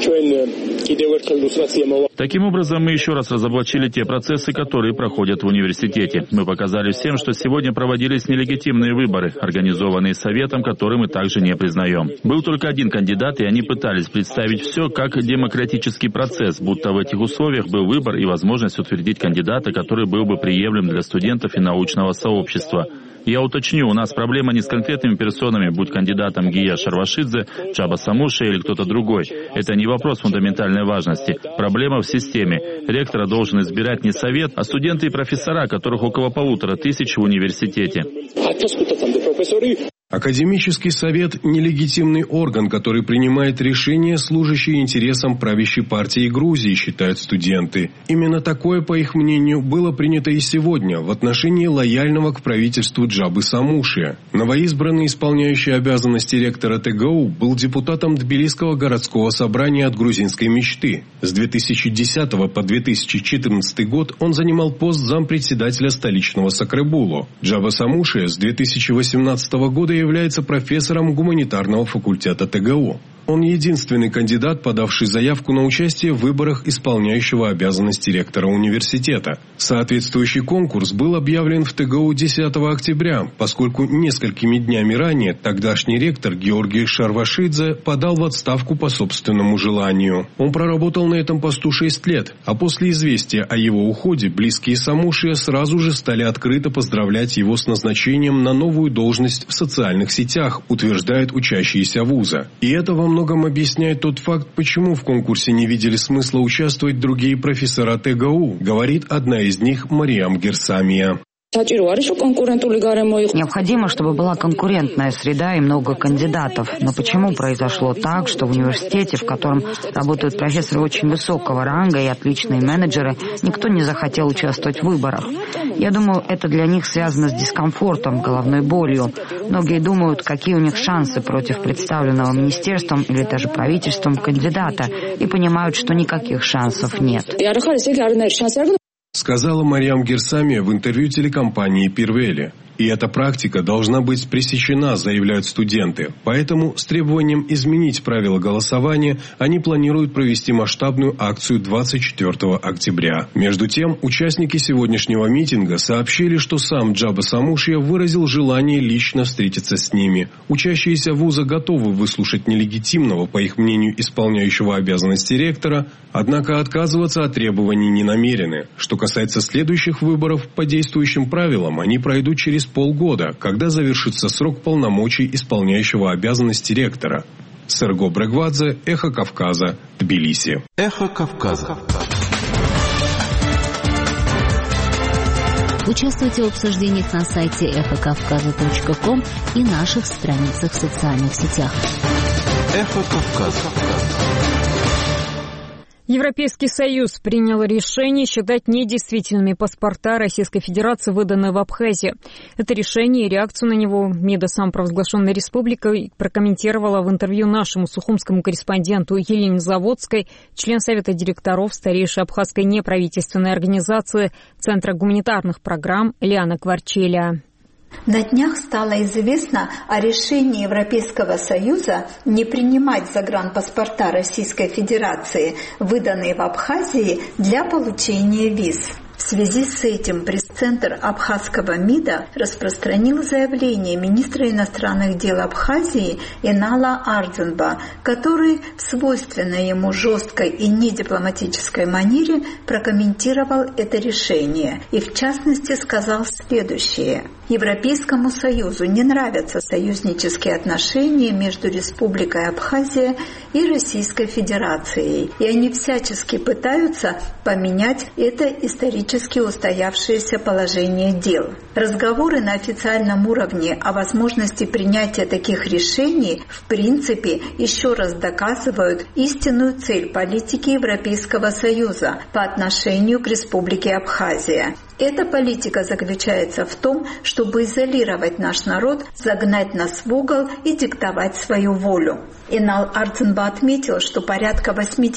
Таким образом, мы еще раз разоблачили те процессы, которые проходят в университете. Мы показали всем, что сегодня проводились нелегитимные выборы, организованные Советом, который мы также не признаем. Был только один кандидат, и они пытались представить все как демократический процесс, будто в этих условиях был выбор и возможность утвердить кандидата, который был бы приемлем для студентов и научного сообщества. Я уточню, у нас проблема не с конкретными персонами, будь кандидатом Гия Шарвашидзе, Джаба Самуши или кто-то другой. Это не вопрос фундаментальной важности. Проблема в системе. Ректора должен избирать не совет, а студенты и профессора, которых около 1500 в университете. Академический совет – нелегитимный орган, который принимает решения, служащие интересам правящей партии Грузии, считают студенты. Именно такое, по их мнению, было принято и сегодня в отношении лояльного к правительству Джабы Самушия. Новоизбранный исполняющий обязанности ректора ТГУ был депутатом Тбилисского городского собрания от грузинской мечты. С 2010 по 2014 год он занимал пост зампредседателя столичного Сакребулу. Джаба Самушия с 2018 года является профессором гуманитарного факультета ТГУ. Он единственный кандидат, подавший заявку на участие в выборах исполняющего обязанности ректора университета. Соответствующий конкурс был объявлен в ТГУ 10 октября, поскольку несколькими днями ранее тогдашний ректор Георгий Шарвашидзе подал в отставку по собственному желанию. Он проработал на этом посту 6 лет, а после известия о его уходе близкие Самушия сразу же стали открыто поздравлять его с назначением на новую должность в социальных сетях, утверждают учащиеся вуза. И это во многом объясняет тот факт, почему в конкурсе не видели смысла участвовать другие профессора ТГУ, говорит одна из них Мариам Герсамия. Необходимо, чтобы была конкурентная среда и много кандидатов. Но почему произошло так, что в университете, в котором работают профессоры очень высокого ранга и отличные менеджеры, никто не захотел участвовать в выборах? Я думаю, это для них связано с дискомфортом, головной болью. Многие думают, какие у них шансы против представленного министерством или даже правительством кандидата, и понимают, что никаких шансов нет. Сказала Мариам Герсамия в интервью телекомпании «Пирвели». И эта практика должна быть пресечена, заявляют студенты. Поэтому с требованием изменить правила голосования они планируют провести масштабную акцию 24 октября. Между тем, участники сегодняшнего митинга сообщили, что сам Джаба Самушия выразил желание лично встретиться с ними. Учащиеся вуза готовы выслушать нелегитимного, по их мнению, исполняющего обязанности ректора, однако отказываться от требований не намерены. Что касается следующих выборов, по действующим правилам они пройдут через полгода, когда завершится срок полномочий исполняющего обязанности ректора. Серго Брегвадзе, Эхо Кавказа, Тбилиси. Эхо Кавказа. Участвуйте в обсуждениях на сайте эхокавказа.ком и наших страницах в социальных сетях. Эхо Кавказа. Европейский Союз принял решение считать недействительными паспорта Российской Федерации, выданные в Абхазии. Это решение и реакцию на него МИДа самопровозглашенной республикой прокомментировала в интервью нашему сухумскому корреспонденту Елене Заводской, член Совета директоров старейшей абхазской неправительственной организации Центра гуманитарных программ Лиана Кварчеля. На днях стало известно о решении Европейского Союза не принимать загранпаспорта Российской Федерации, выданные в Абхазии, для получения виз. В связи с этим пресс-центр абхазского МИДа распространил заявление министра иностранных дел Абхазии Энала Ардзенба, который в свойственной ему жесткой и недипломатической манере прокомментировал это решение и, в частности, сказал следующее. Европейскому Союзу не нравятся союзнические отношения между Республикой Абхазия и Российской Федерацией, и они всячески пытаются поменять это исторически устоявшееся положение дел. Разговоры на официальном уровне о возможности принятия таких решений в принципе еще раз доказывают истинную цель политики Европейского Союза по отношению к Республике Абхазия. Эта политика заключается в том, чтобы изолировать наш народ, загнать нас в угол и диктовать свою волю. Энал Ардзенба отметил, что порядка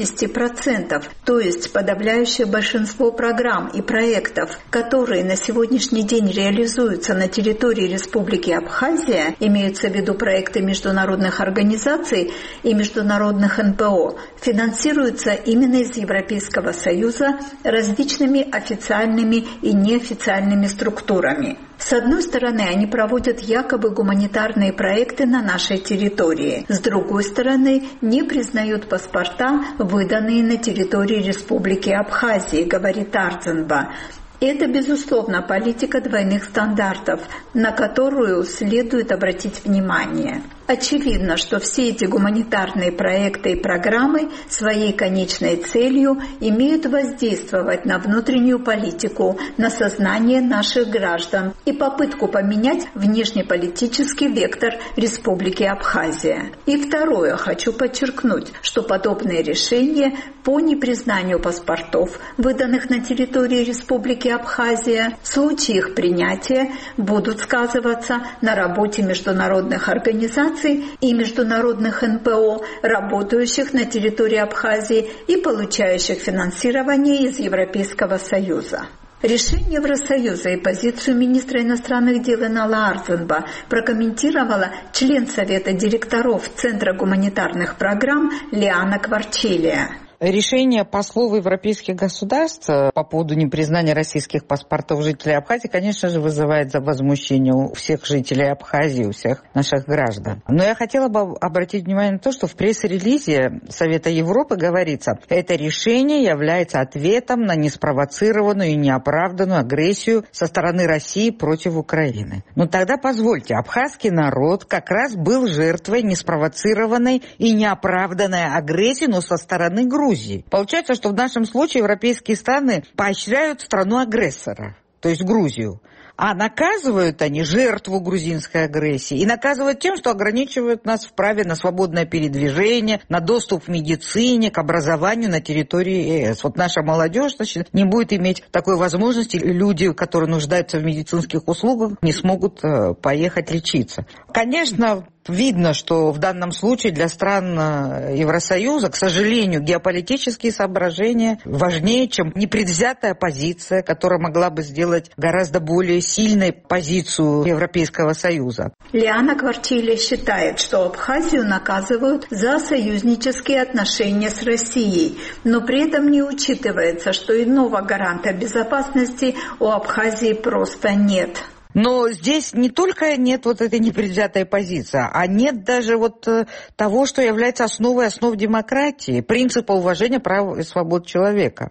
80%, то есть подавляющее большинство программ и проектов, которые на сегодняшний день реализуются на территории Республики Абхазия, имеются в виду проекты международных организаций и международных НПО, финансируются именно из Европейского Союза различными официальными и неофициальными структурами. С одной стороны, они проводят якобы гуманитарные проекты на нашей территории. С другой стороны, не признают паспорта, выданные на территории Республики Абхазии, говорит Ардзенба. Это, безусловно, политика двойных стандартов, на которую следует обратить внимание. Очевидно, что все эти гуманитарные проекты и программы своей конечной целью имеют воздействовать на внутреннюю политику, на сознание наших граждан и попытку поменять внешнеполитический вектор Республики Абхазия. И второе, хочу подчеркнуть, что подобные решения по непризнанию паспортов, выданных на территории Республики Абхазия, в случае их принятия будут сказываться на работе международных организаций и международных НПО, работающих на территории Абхазии и получающих финансирование из Европейского Союза. Решение Евросоюза и позицию министра иностранных дел Энала Ардзенба прокомментировала член Совета директоров Центра гуманитарных программ Лиана Кварчеля. Решение послов европейских государств по поводу непризнания российских паспортов жителей Абхазии, конечно же, вызывает возмущение у всех жителей Абхазии, у всех наших граждан. Но я хотела бы обратить внимание на то, что в пресс-релизе Совета Европы говорится, это решение является ответом на неспровоцированную и неоправданную агрессию со стороны России против Украины. Но тогда позвольте, абхазский народ как раз был жертвой неспровоцированной и неоправданной агрессии, но со стороны Грузии. Получается, что в нашем случае европейские страны поощряют страну-агрессора, то есть Грузию. А наказывают они жертву грузинской агрессии и наказывают тем, что ограничивают нас в праве на свободное передвижение, на доступ к медицине, к образованию на территории ЕС. Вот наша молодежь, значит, не будет иметь такой возможности. Люди, которые нуждаются в медицинских услугах, не смогут поехать лечиться. Конечно, видно, что в данном случае для стран Евросоюза, к сожалению, геополитические соображения важнее, чем непредвзятая позиция, которая могла бы сделать гораздо более сильной позицию Европейского Союза. Лиана Кварчеля считает, что Абхазию наказывают за союзнические отношения с Россией, но при этом не учитывается, что иного гаранта безопасности у Абхазии просто нет. Но здесь не только нет вот этой непредвзятой позиции, а нет даже вот того, что является основой основ демократии, принципа уважения прав и свобод человека.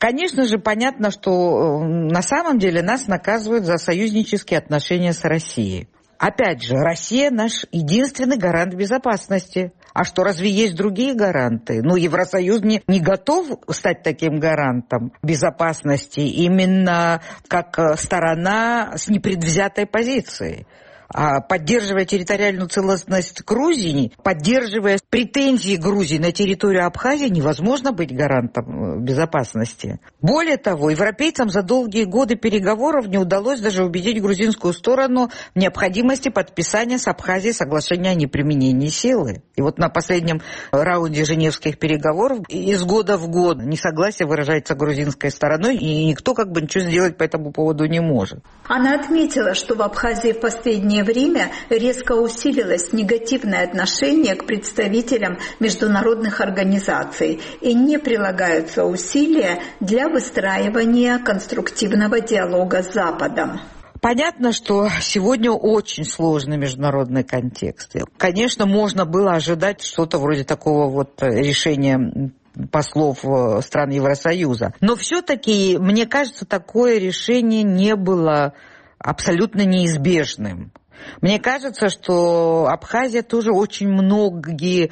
Конечно же, понятно, что на самом деле нас наказывают за союзнические отношения с Россией. Опять же, Россия наш единственный гарант безопасности. А что, разве есть другие гаранты? Евросоюз не готов стать таким гарантом безопасности именно как сторона с непредвзятой позицией. А поддерживая территориальную целостность Грузии, поддерживая претензии Грузии на территорию Абхазии, невозможно быть гарантом безопасности. Более того, европейцам за долгие годы переговоров не удалось даже убедить грузинскую сторону в необходимости подписания с Абхазией соглашения о неприменении силы. И вот на последнем раунде женевских переговоров из года в год несогласие выражается грузинской стороной, и никто ничего сделать по этому поводу не может. Она отметила, что в Абхазии в последнее время резко усилилось негативное отношение к представителям международных организаций и не прилагаются усилия для выстраивания конструктивного диалога с Западом. Понятно, что сегодня очень сложный международный контекст. Конечно, можно было ожидать что-то вроде такого решения послов стран Евросоюза. Но все-таки, мне кажется, такое решение не было абсолютно неизбежным. Мне кажется, что Абхазия тоже очень многие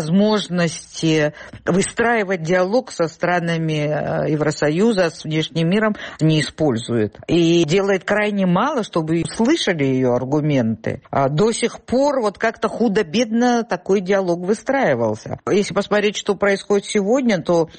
возможности выстраивать диалог со странами Евросоюза, с внешним миром не использует. И делает крайне мало, чтобы слышали ее аргументы. До сих пор как-то худо-бедно такой диалог выстраивался. Если посмотреть, что происходит сегодня, то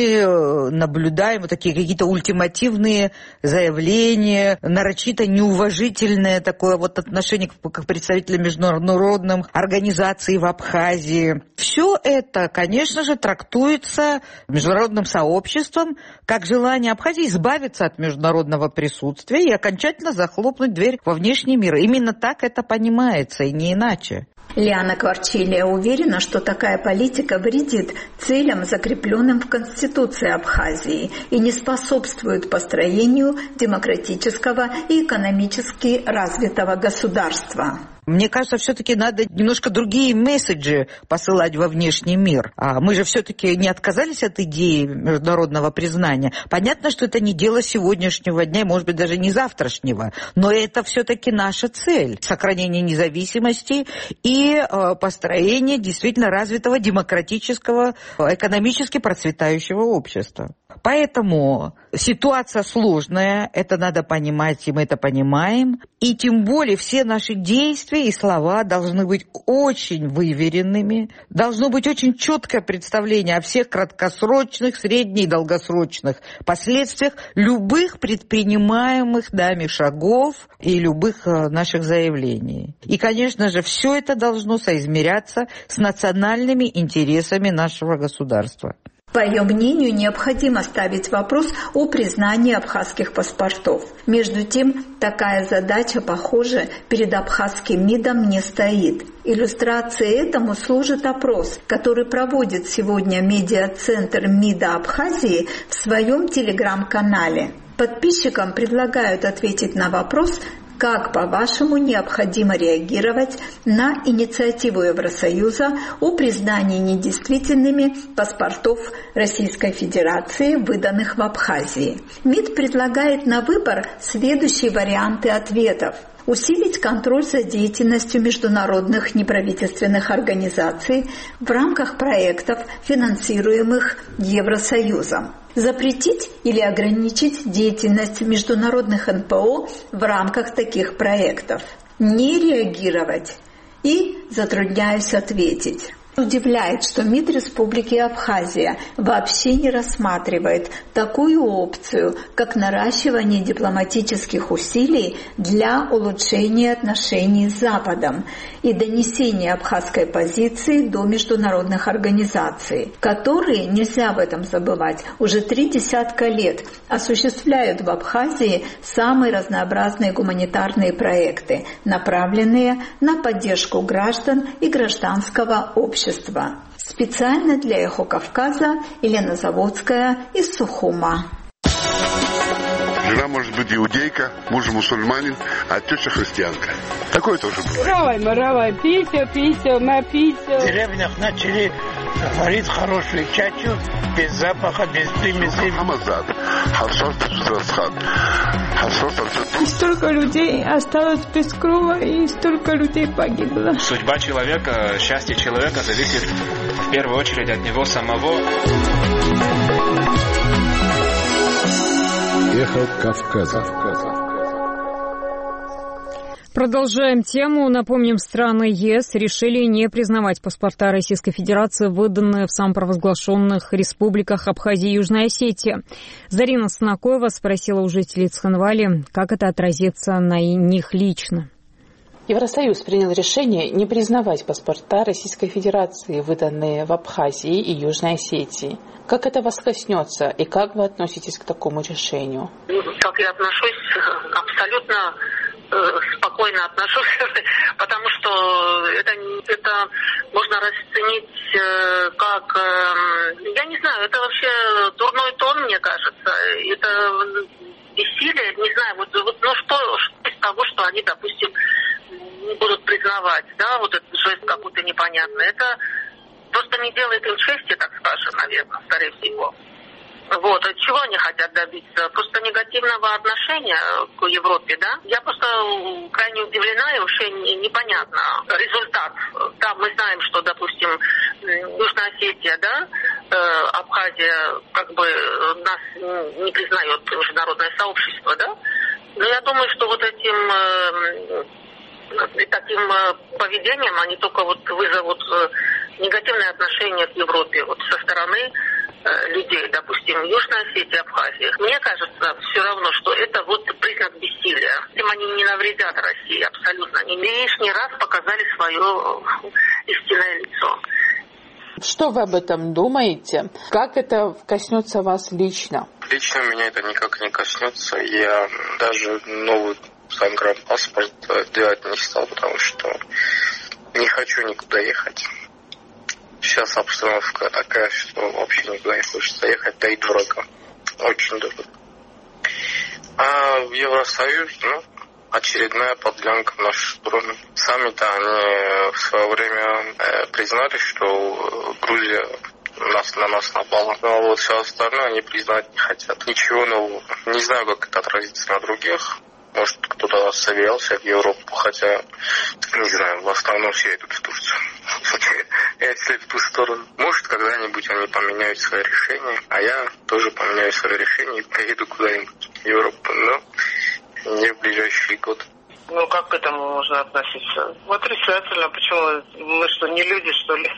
мы наблюдаем такие какие-то ультимативные заявления, нарочито неуважительное такое отношение как представители международных организаций в Абхазии. Все это, конечно же, трактуется международным сообществом как желание Абхазии избавиться от международного присутствия и окончательно захлопнуть дверь во внешний мир. Именно так это понимается, и не иначе. Лиана Кварчилия уверена, что такая политика вредит целям, закрепленным в Конституции Абхазии, и не способствует построению демократического и экономически развитого государства. Мне кажется, все-таки надо немножко другие месседжи посылать во внешний мир. Мы же все-таки не отказались от идеи международного признания. Понятно, что это не дело сегодняшнего дня, может быть, даже не завтрашнего. Но это все-таки наша цель. Сохранение независимости и построение действительно развитого демократического, экономически процветающего общества. Поэтому ситуация сложная, это надо понимать, и мы это понимаем. И тем более все наши действия и слова должны быть очень выверенными, должно быть очень четкое представление о всех краткосрочных, средне- и долгосрочных последствиях любых предпринимаемых нами шагов и любых наших заявлений. И, конечно же, все это должно соизмеряться с национальными интересами нашего государства. По ее мнению, необходимо ставить вопрос о признании абхазских паспортов. Между тем, такая задача, похоже, перед абхазским МИДом не стоит. Иллюстрацией этому служит опрос, который проводит сегодня медиацентр МИДа Абхазии в своем телеграм-канале. Подписчикам предлагают ответить на вопрос, как, по-вашему, необходимо реагировать на инициативу Евросоюза о признании недействительными паспортов Российской Федерации, выданных в Абхазии? МИД предлагает на выбор следующие варианты ответов. Усилить контроль за деятельностью международных неправительственных организаций в рамках проектов, финансируемых Евросоюзом. Запретить или ограничить деятельность международных НПО в рамках таких проектов. Не реагировать. И затрудняюсь ответить. Удивляет, что МИД Республики Абхазия вообще не рассматривает такую опцию, как наращивание дипломатических усилий для улучшения отношений с Западом и донесения абхазской позиции до международных организаций, которые, нельзя об этом забывать, уже 30 лет осуществляют в Абхазии самые разнообразные гуманитарные проекты, направленные на поддержку граждан и гражданского общества. Специально для «Эхо Кавказа» Елена Заводская из Сухума. Жена может быть иудейка, муж мусульманин, а теща христианка. Такое тоже бывает. Равай, писю, на писю. В деревнях начали Варит хорошую чачу, без запаха, без примесей. И столько людей осталось без крова, и столько людей погибло. Судьба человека, счастье человека зависит в первую очередь от него самого. Эхо Кавказа. Продолжаем тему. Напомним, страны ЕС решили не признавать паспорта Российской Федерации, выданные в самопровозглашенных республиках Абхазия и Южная Осетия. Зарина Снакоева спросила у жителей Цхинвали, как это отразится на них лично. Евросоюз принял решение не признавать паспорта Российской Федерации, выданные в Абхазии и Южной Осетии. Как это вас коснется и как вы относитесь к такому решению? Как я отношусь? Абсолютно спокойно отношусь, потому что это можно расценить как, я не знаю, это вообще дурной тон, мне кажется. Это бессилие, не знаю, что из того, что они, допустим, не будут признавать, да, вот этот жест какой-то непонятный. Это просто не делает им чести, так скажем, наверное, скорее всего. Вот, чего они хотят добиться? Просто негативного отношения к Европе, да? Я просто крайне удивлена, и вообще непонятно результат. Да, мы знаем, что, допустим, Южная Осетия, да, Абхазия, как бы нас не признает международное сообщество, да? Но я думаю, что вот таким поведением они только вот вызовут негативное отношение к Европе вот со стороны людей, допустим, Южная Осетия, Абхазия. Мне кажется, все равно, что это вот признак бессилия. Этим они не навредят России абсолютно. Они лишний раз показали свое истинное лицо. Что вы об этом думаете? Как это коснется вас лично? Лично меня это никак не коснется. Я даже новый загранпаспорт делать не стал, потому что не хочу никуда ехать. Сейчас обстановка такая, что вообще никуда не хочется ехать, да и дорого. Очень дорого. А в Евросоюз, очередная подлянка в нашу сторону. Сами-то они в свое время признали, что Грузия на нас напала. Но вот все остальное они признать не хотят. Ничего нового. Не знаю, как это отразится на других. Может, кто-то собирался в Европу, хотя, не знаю, в основном все идут в Турцию. Если в ту сторону. Может, когда-нибудь они поменяют свое решение, а я тоже поменяю свое решение и поеду куда-нибудь в Европу, но не в ближайший год. Как к этому можно относиться? Отрицательно. Почему? Мы что, не люди, что ли?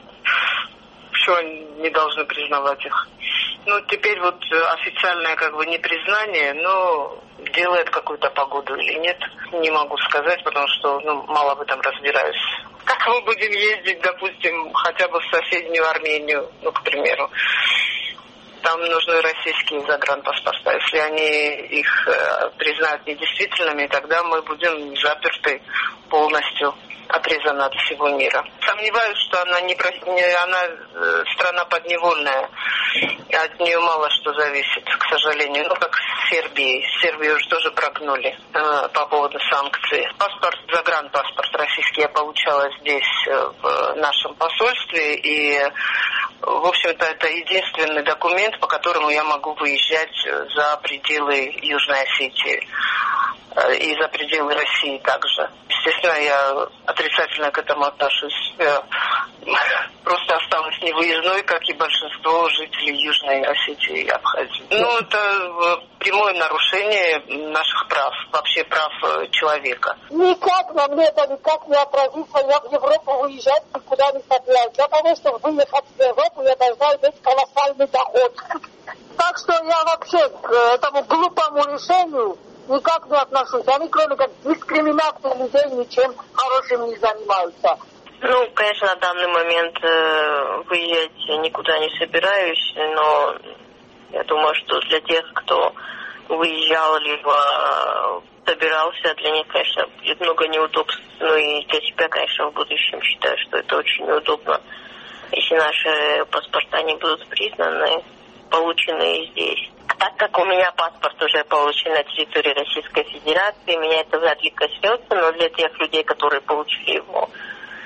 Почему не должны признавать их? Теперь вот официальное непризнание, делает какую-то погоду или нет, не могу сказать, потому что мало в этом разбираюсь. Как мы будем ездить, допустим, хотя бы в соседнюю Армению, к примеру? Там нужны российские загранпаспорта. Если они их признают недействительными, тогда мы будем заперты полностью, отрезана от всего мира. Сомневаюсь, что она она страна подневольная. От нее мало что зависит, к сожалению. Как с Сербией. Сербию уже тоже прогнули по поводу санкций. Загранпаспорт российский я получала здесь, в нашем посольстве. И, в общем-то, это единственный документ, по которому я могу выезжать за пределы Южной Осетии. И за пределы России также. Естественно, я отрицательно к этому отношусь. Я просто осталась невыездной, как и большинство жителей Южной Осетии и Абхазии. Это прямое нарушение наших прав, вообще прав человека. Никак на мне это никак не отразится. Я в Европу выезжать никуда не собираюсь. Для того, чтобы выехать в Европу, я должна иметь колоссальный доход. Так что я вообще к этому глупому решению никак не отношусь. Они, кроме как дискриминации людей, ничем хорошим не занимаются. Конечно, на данный момент выезжать никуда не собираюсь, но я думаю, что для тех, кто выезжал, либо собирался, для них, конечно, будет много неудобств. И для себя, конечно, в будущем считаю, что это очень неудобно, если наши паспорта не будут признаны, полученные здесь. Так как у меня паспорт уже получен на территории Российской Федерации, меня это вряд ли коснется, но для тех людей, которые получили его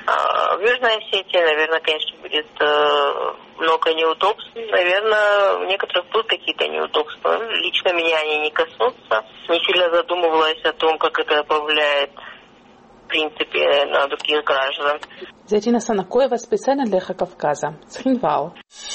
А в Южной Осетии, наверное, конечно, будет много неудобств. Наверное, у некоторых будут какие-то неудобства. Лично меня они не коснутся. Не сильно задумывалась о том, как это повлияет, в принципе, на других граждан. Зарина Санакоева специально для Эхо Кавказа. Цхинвал.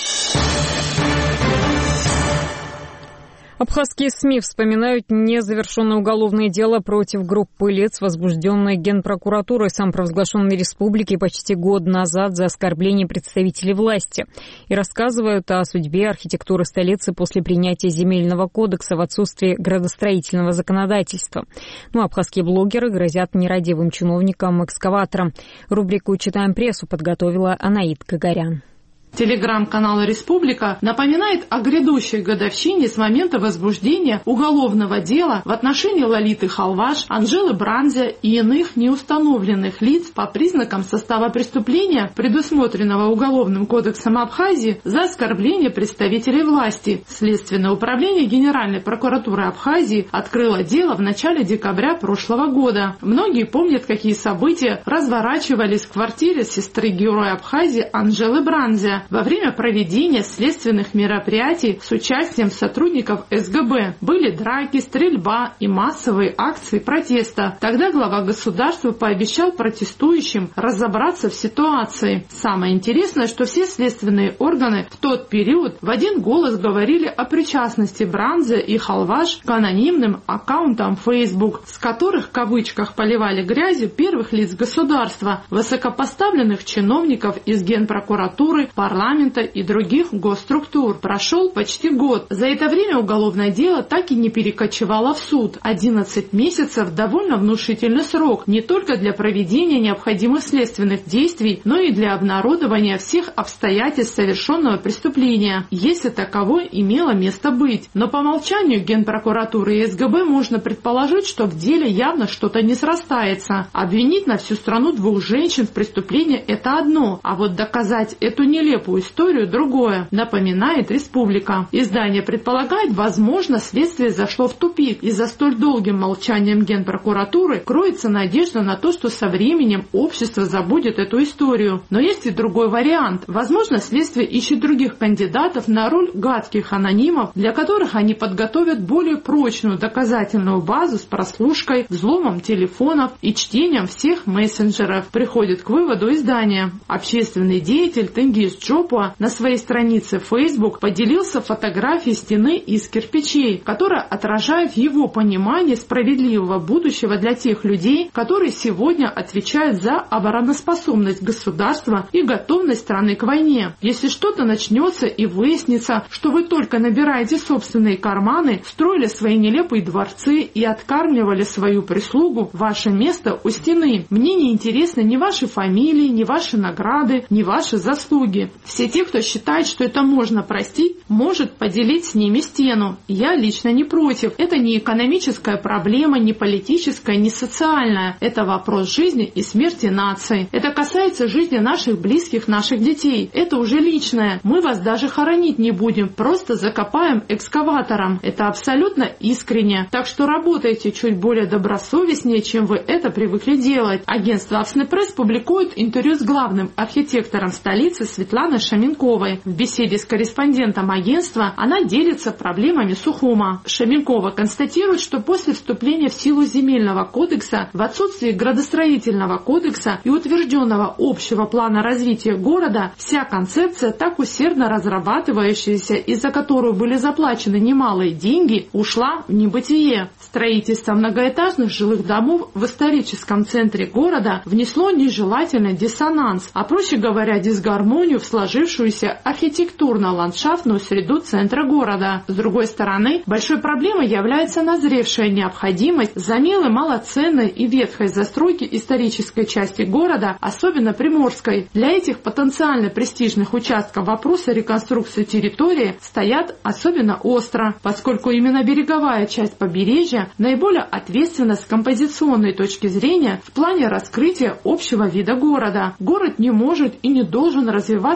Абхазские СМИ вспоминают незавершенное уголовное дело против группы лиц, возбужденное Генпрокуратурой самопровозглашенной республики почти год назад за оскорбление представителей власти. И рассказывают о судьбе архитектуры столицы после принятия земельного кодекса в отсутствии градостроительного законодательства. Абхазские блогеры грозят нерадивым чиновникам экскаватором. Рубрику «Читаем прессу» подготовила Анаит Гагарян. Телеграм-канал «Республика» напоминает о грядущей годовщине с момента возбуждения уголовного дела в отношении Лолиты Халваш, Анжелы Бранзя и иных неустановленных лиц по признакам состава преступления, предусмотренного Уголовным кодексом Абхазии за оскорбление представителей власти. Следственное управление Генеральной прокуратуры Абхазии открыло дело в начале декабря прошлого года. Многие помнят, какие события разворачивались в квартире сестры героя Абхазии Анжелы Бранзя во время проведения следственных мероприятий с участием сотрудников СГБ. Были драки, стрельба и массовые акции протеста. Тогда глава государства пообещал протестующим разобраться в ситуации. Самое интересное, что все следственные органы в тот период в один голос говорили о причастности Бранзе и Халваш к анонимным аккаунтам Facebook, с которых в кавычках поливали грязью первых лиц государства, высокопоставленных чиновников из Генпрокуратуры, парламента и других госструктур. Прошел почти год. За это время уголовное дело так и не перекочевало в суд. 11 месяцев – довольно внушительный срок не только для проведения необходимых следственных действий, но и для обнародования всех обстоятельств совершенного преступления, если таковое имело место быть. Но по умолчанию Генпрокуратуры и СГБ можно предположить, что в деле явно что-то не срастается. Обвинить на всю страну двух женщин в преступлении – это одно, а вот доказать эту нелепую историю другое, напоминает «Республика». Издание предполагает, возможно, следствие зашло в тупик, и за столь долгим молчанием Генпрокуратуры кроется надежда на то, что со временем общество забудет эту историю. Но есть и другой вариант. Возможно, следствие ищет других кандидатов на роль гадких анонимов, для которых они подготовят более прочную доказательную базу с прослушкой, взломом телефонов и чтением всех мессенджеров. Приходит к выводу издание. Общественный деятель Тенгиз Джопуа на своей странице Facebook поделился фотографией стены из кирпичей, которая отражает его понимание справедливого будущего для тех людей, которые сегодня отвечают за обороноспособность государства и готовность страны к войне. Если что-то начнется и выяснится, что вы только набираете собственные карманы, строили свои нелепые дворцы и откармливали свою прислугу, ваше место у стены. Мне не интересны ни ваши фамилии, ни ваши награды, ни ваши заслуги. Все те, кто считает, что это можно простить, может поделить с ними стену. Я лично не против. Это не экономическая проблема, не политическая, не социальная. Это вопрос жизни и смерти нации. Это касается жизни наших близких, наших детей. Это уже личное. Мы вас даже хоронить не будем, просто закопаем экскаватором. Это абсолютно искренне. Так что работайте чуть более добросовестнее, чем вы это привыкли делать. Агентство Авснепресс публикует интервью с главным архитектором столицы Светланой Шаменковой. В беседе с корреспондентом агентства она делится проблемами Сухума. Шаменкова констатирует, что после вступления в силу земельного кодекса, в отсутствии градостроительного кодекса и утвержденного общего плана развития города, вся концепция, так усердно разрабатывающаяся и за которую были заплачены немалые деньги, ушла в небытие. Строительство многоэтажных жилых домов в историческом центре города внесло нежелательный диссонанс, а проще говоря, дисгармонию в сложившуюся архитектурно-ландшафтную среду центра города. С другой стороны, большой проблемой является назревшая необходимость замены малоценной и ветхой застройки исторической части города, особенно Приморской. Для этих потенциально престижных участков вопросы реконструкции территории стоят особенно остро, поскольку именно береговая часть побережья наиболее ответственна с композиционной точки зрения в плане раскрытия общего вида города. Город не может и не должен развиваться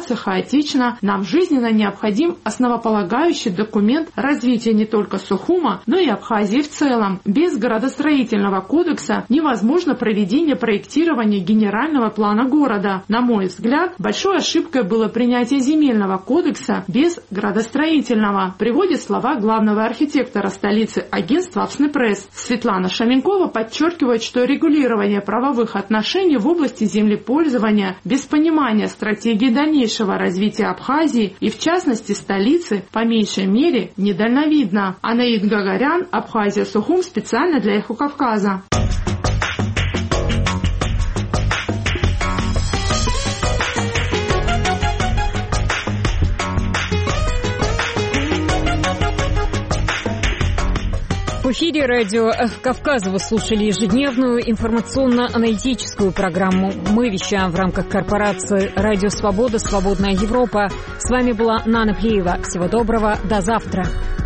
развиваться хаотично, нам жизненно необходим основополагающий документ развития не только Сухума, но и Абхазии в целом. Без градостроительного кодекса невозможно проведение проектирования генерального плана города. На мой взгляд, большой ошибкой было принятие земельного кодекса без градостроительного, приводит слова главного архитектора столицы агентства «Апснепресс». Светлана Шаменкова подчеркивает, что регулирование правовых отношений в области землепользования без понимания стратегии дальнейшего развития Абхазии и, в частности, столицы, по меньшей мере, недальновидно. Анаид Гагарян, Абхазия, Сухум, специально для «Эхо Кавказа». В эфире радио «Эхо Кавказа» вы слушали ежедневную информационно-аналитическую программу. Мы вещаем в рамках корпорации «Радио Свобода. Свободная Европа». С вами была Нана Плиева. Всего доброго. До завтра.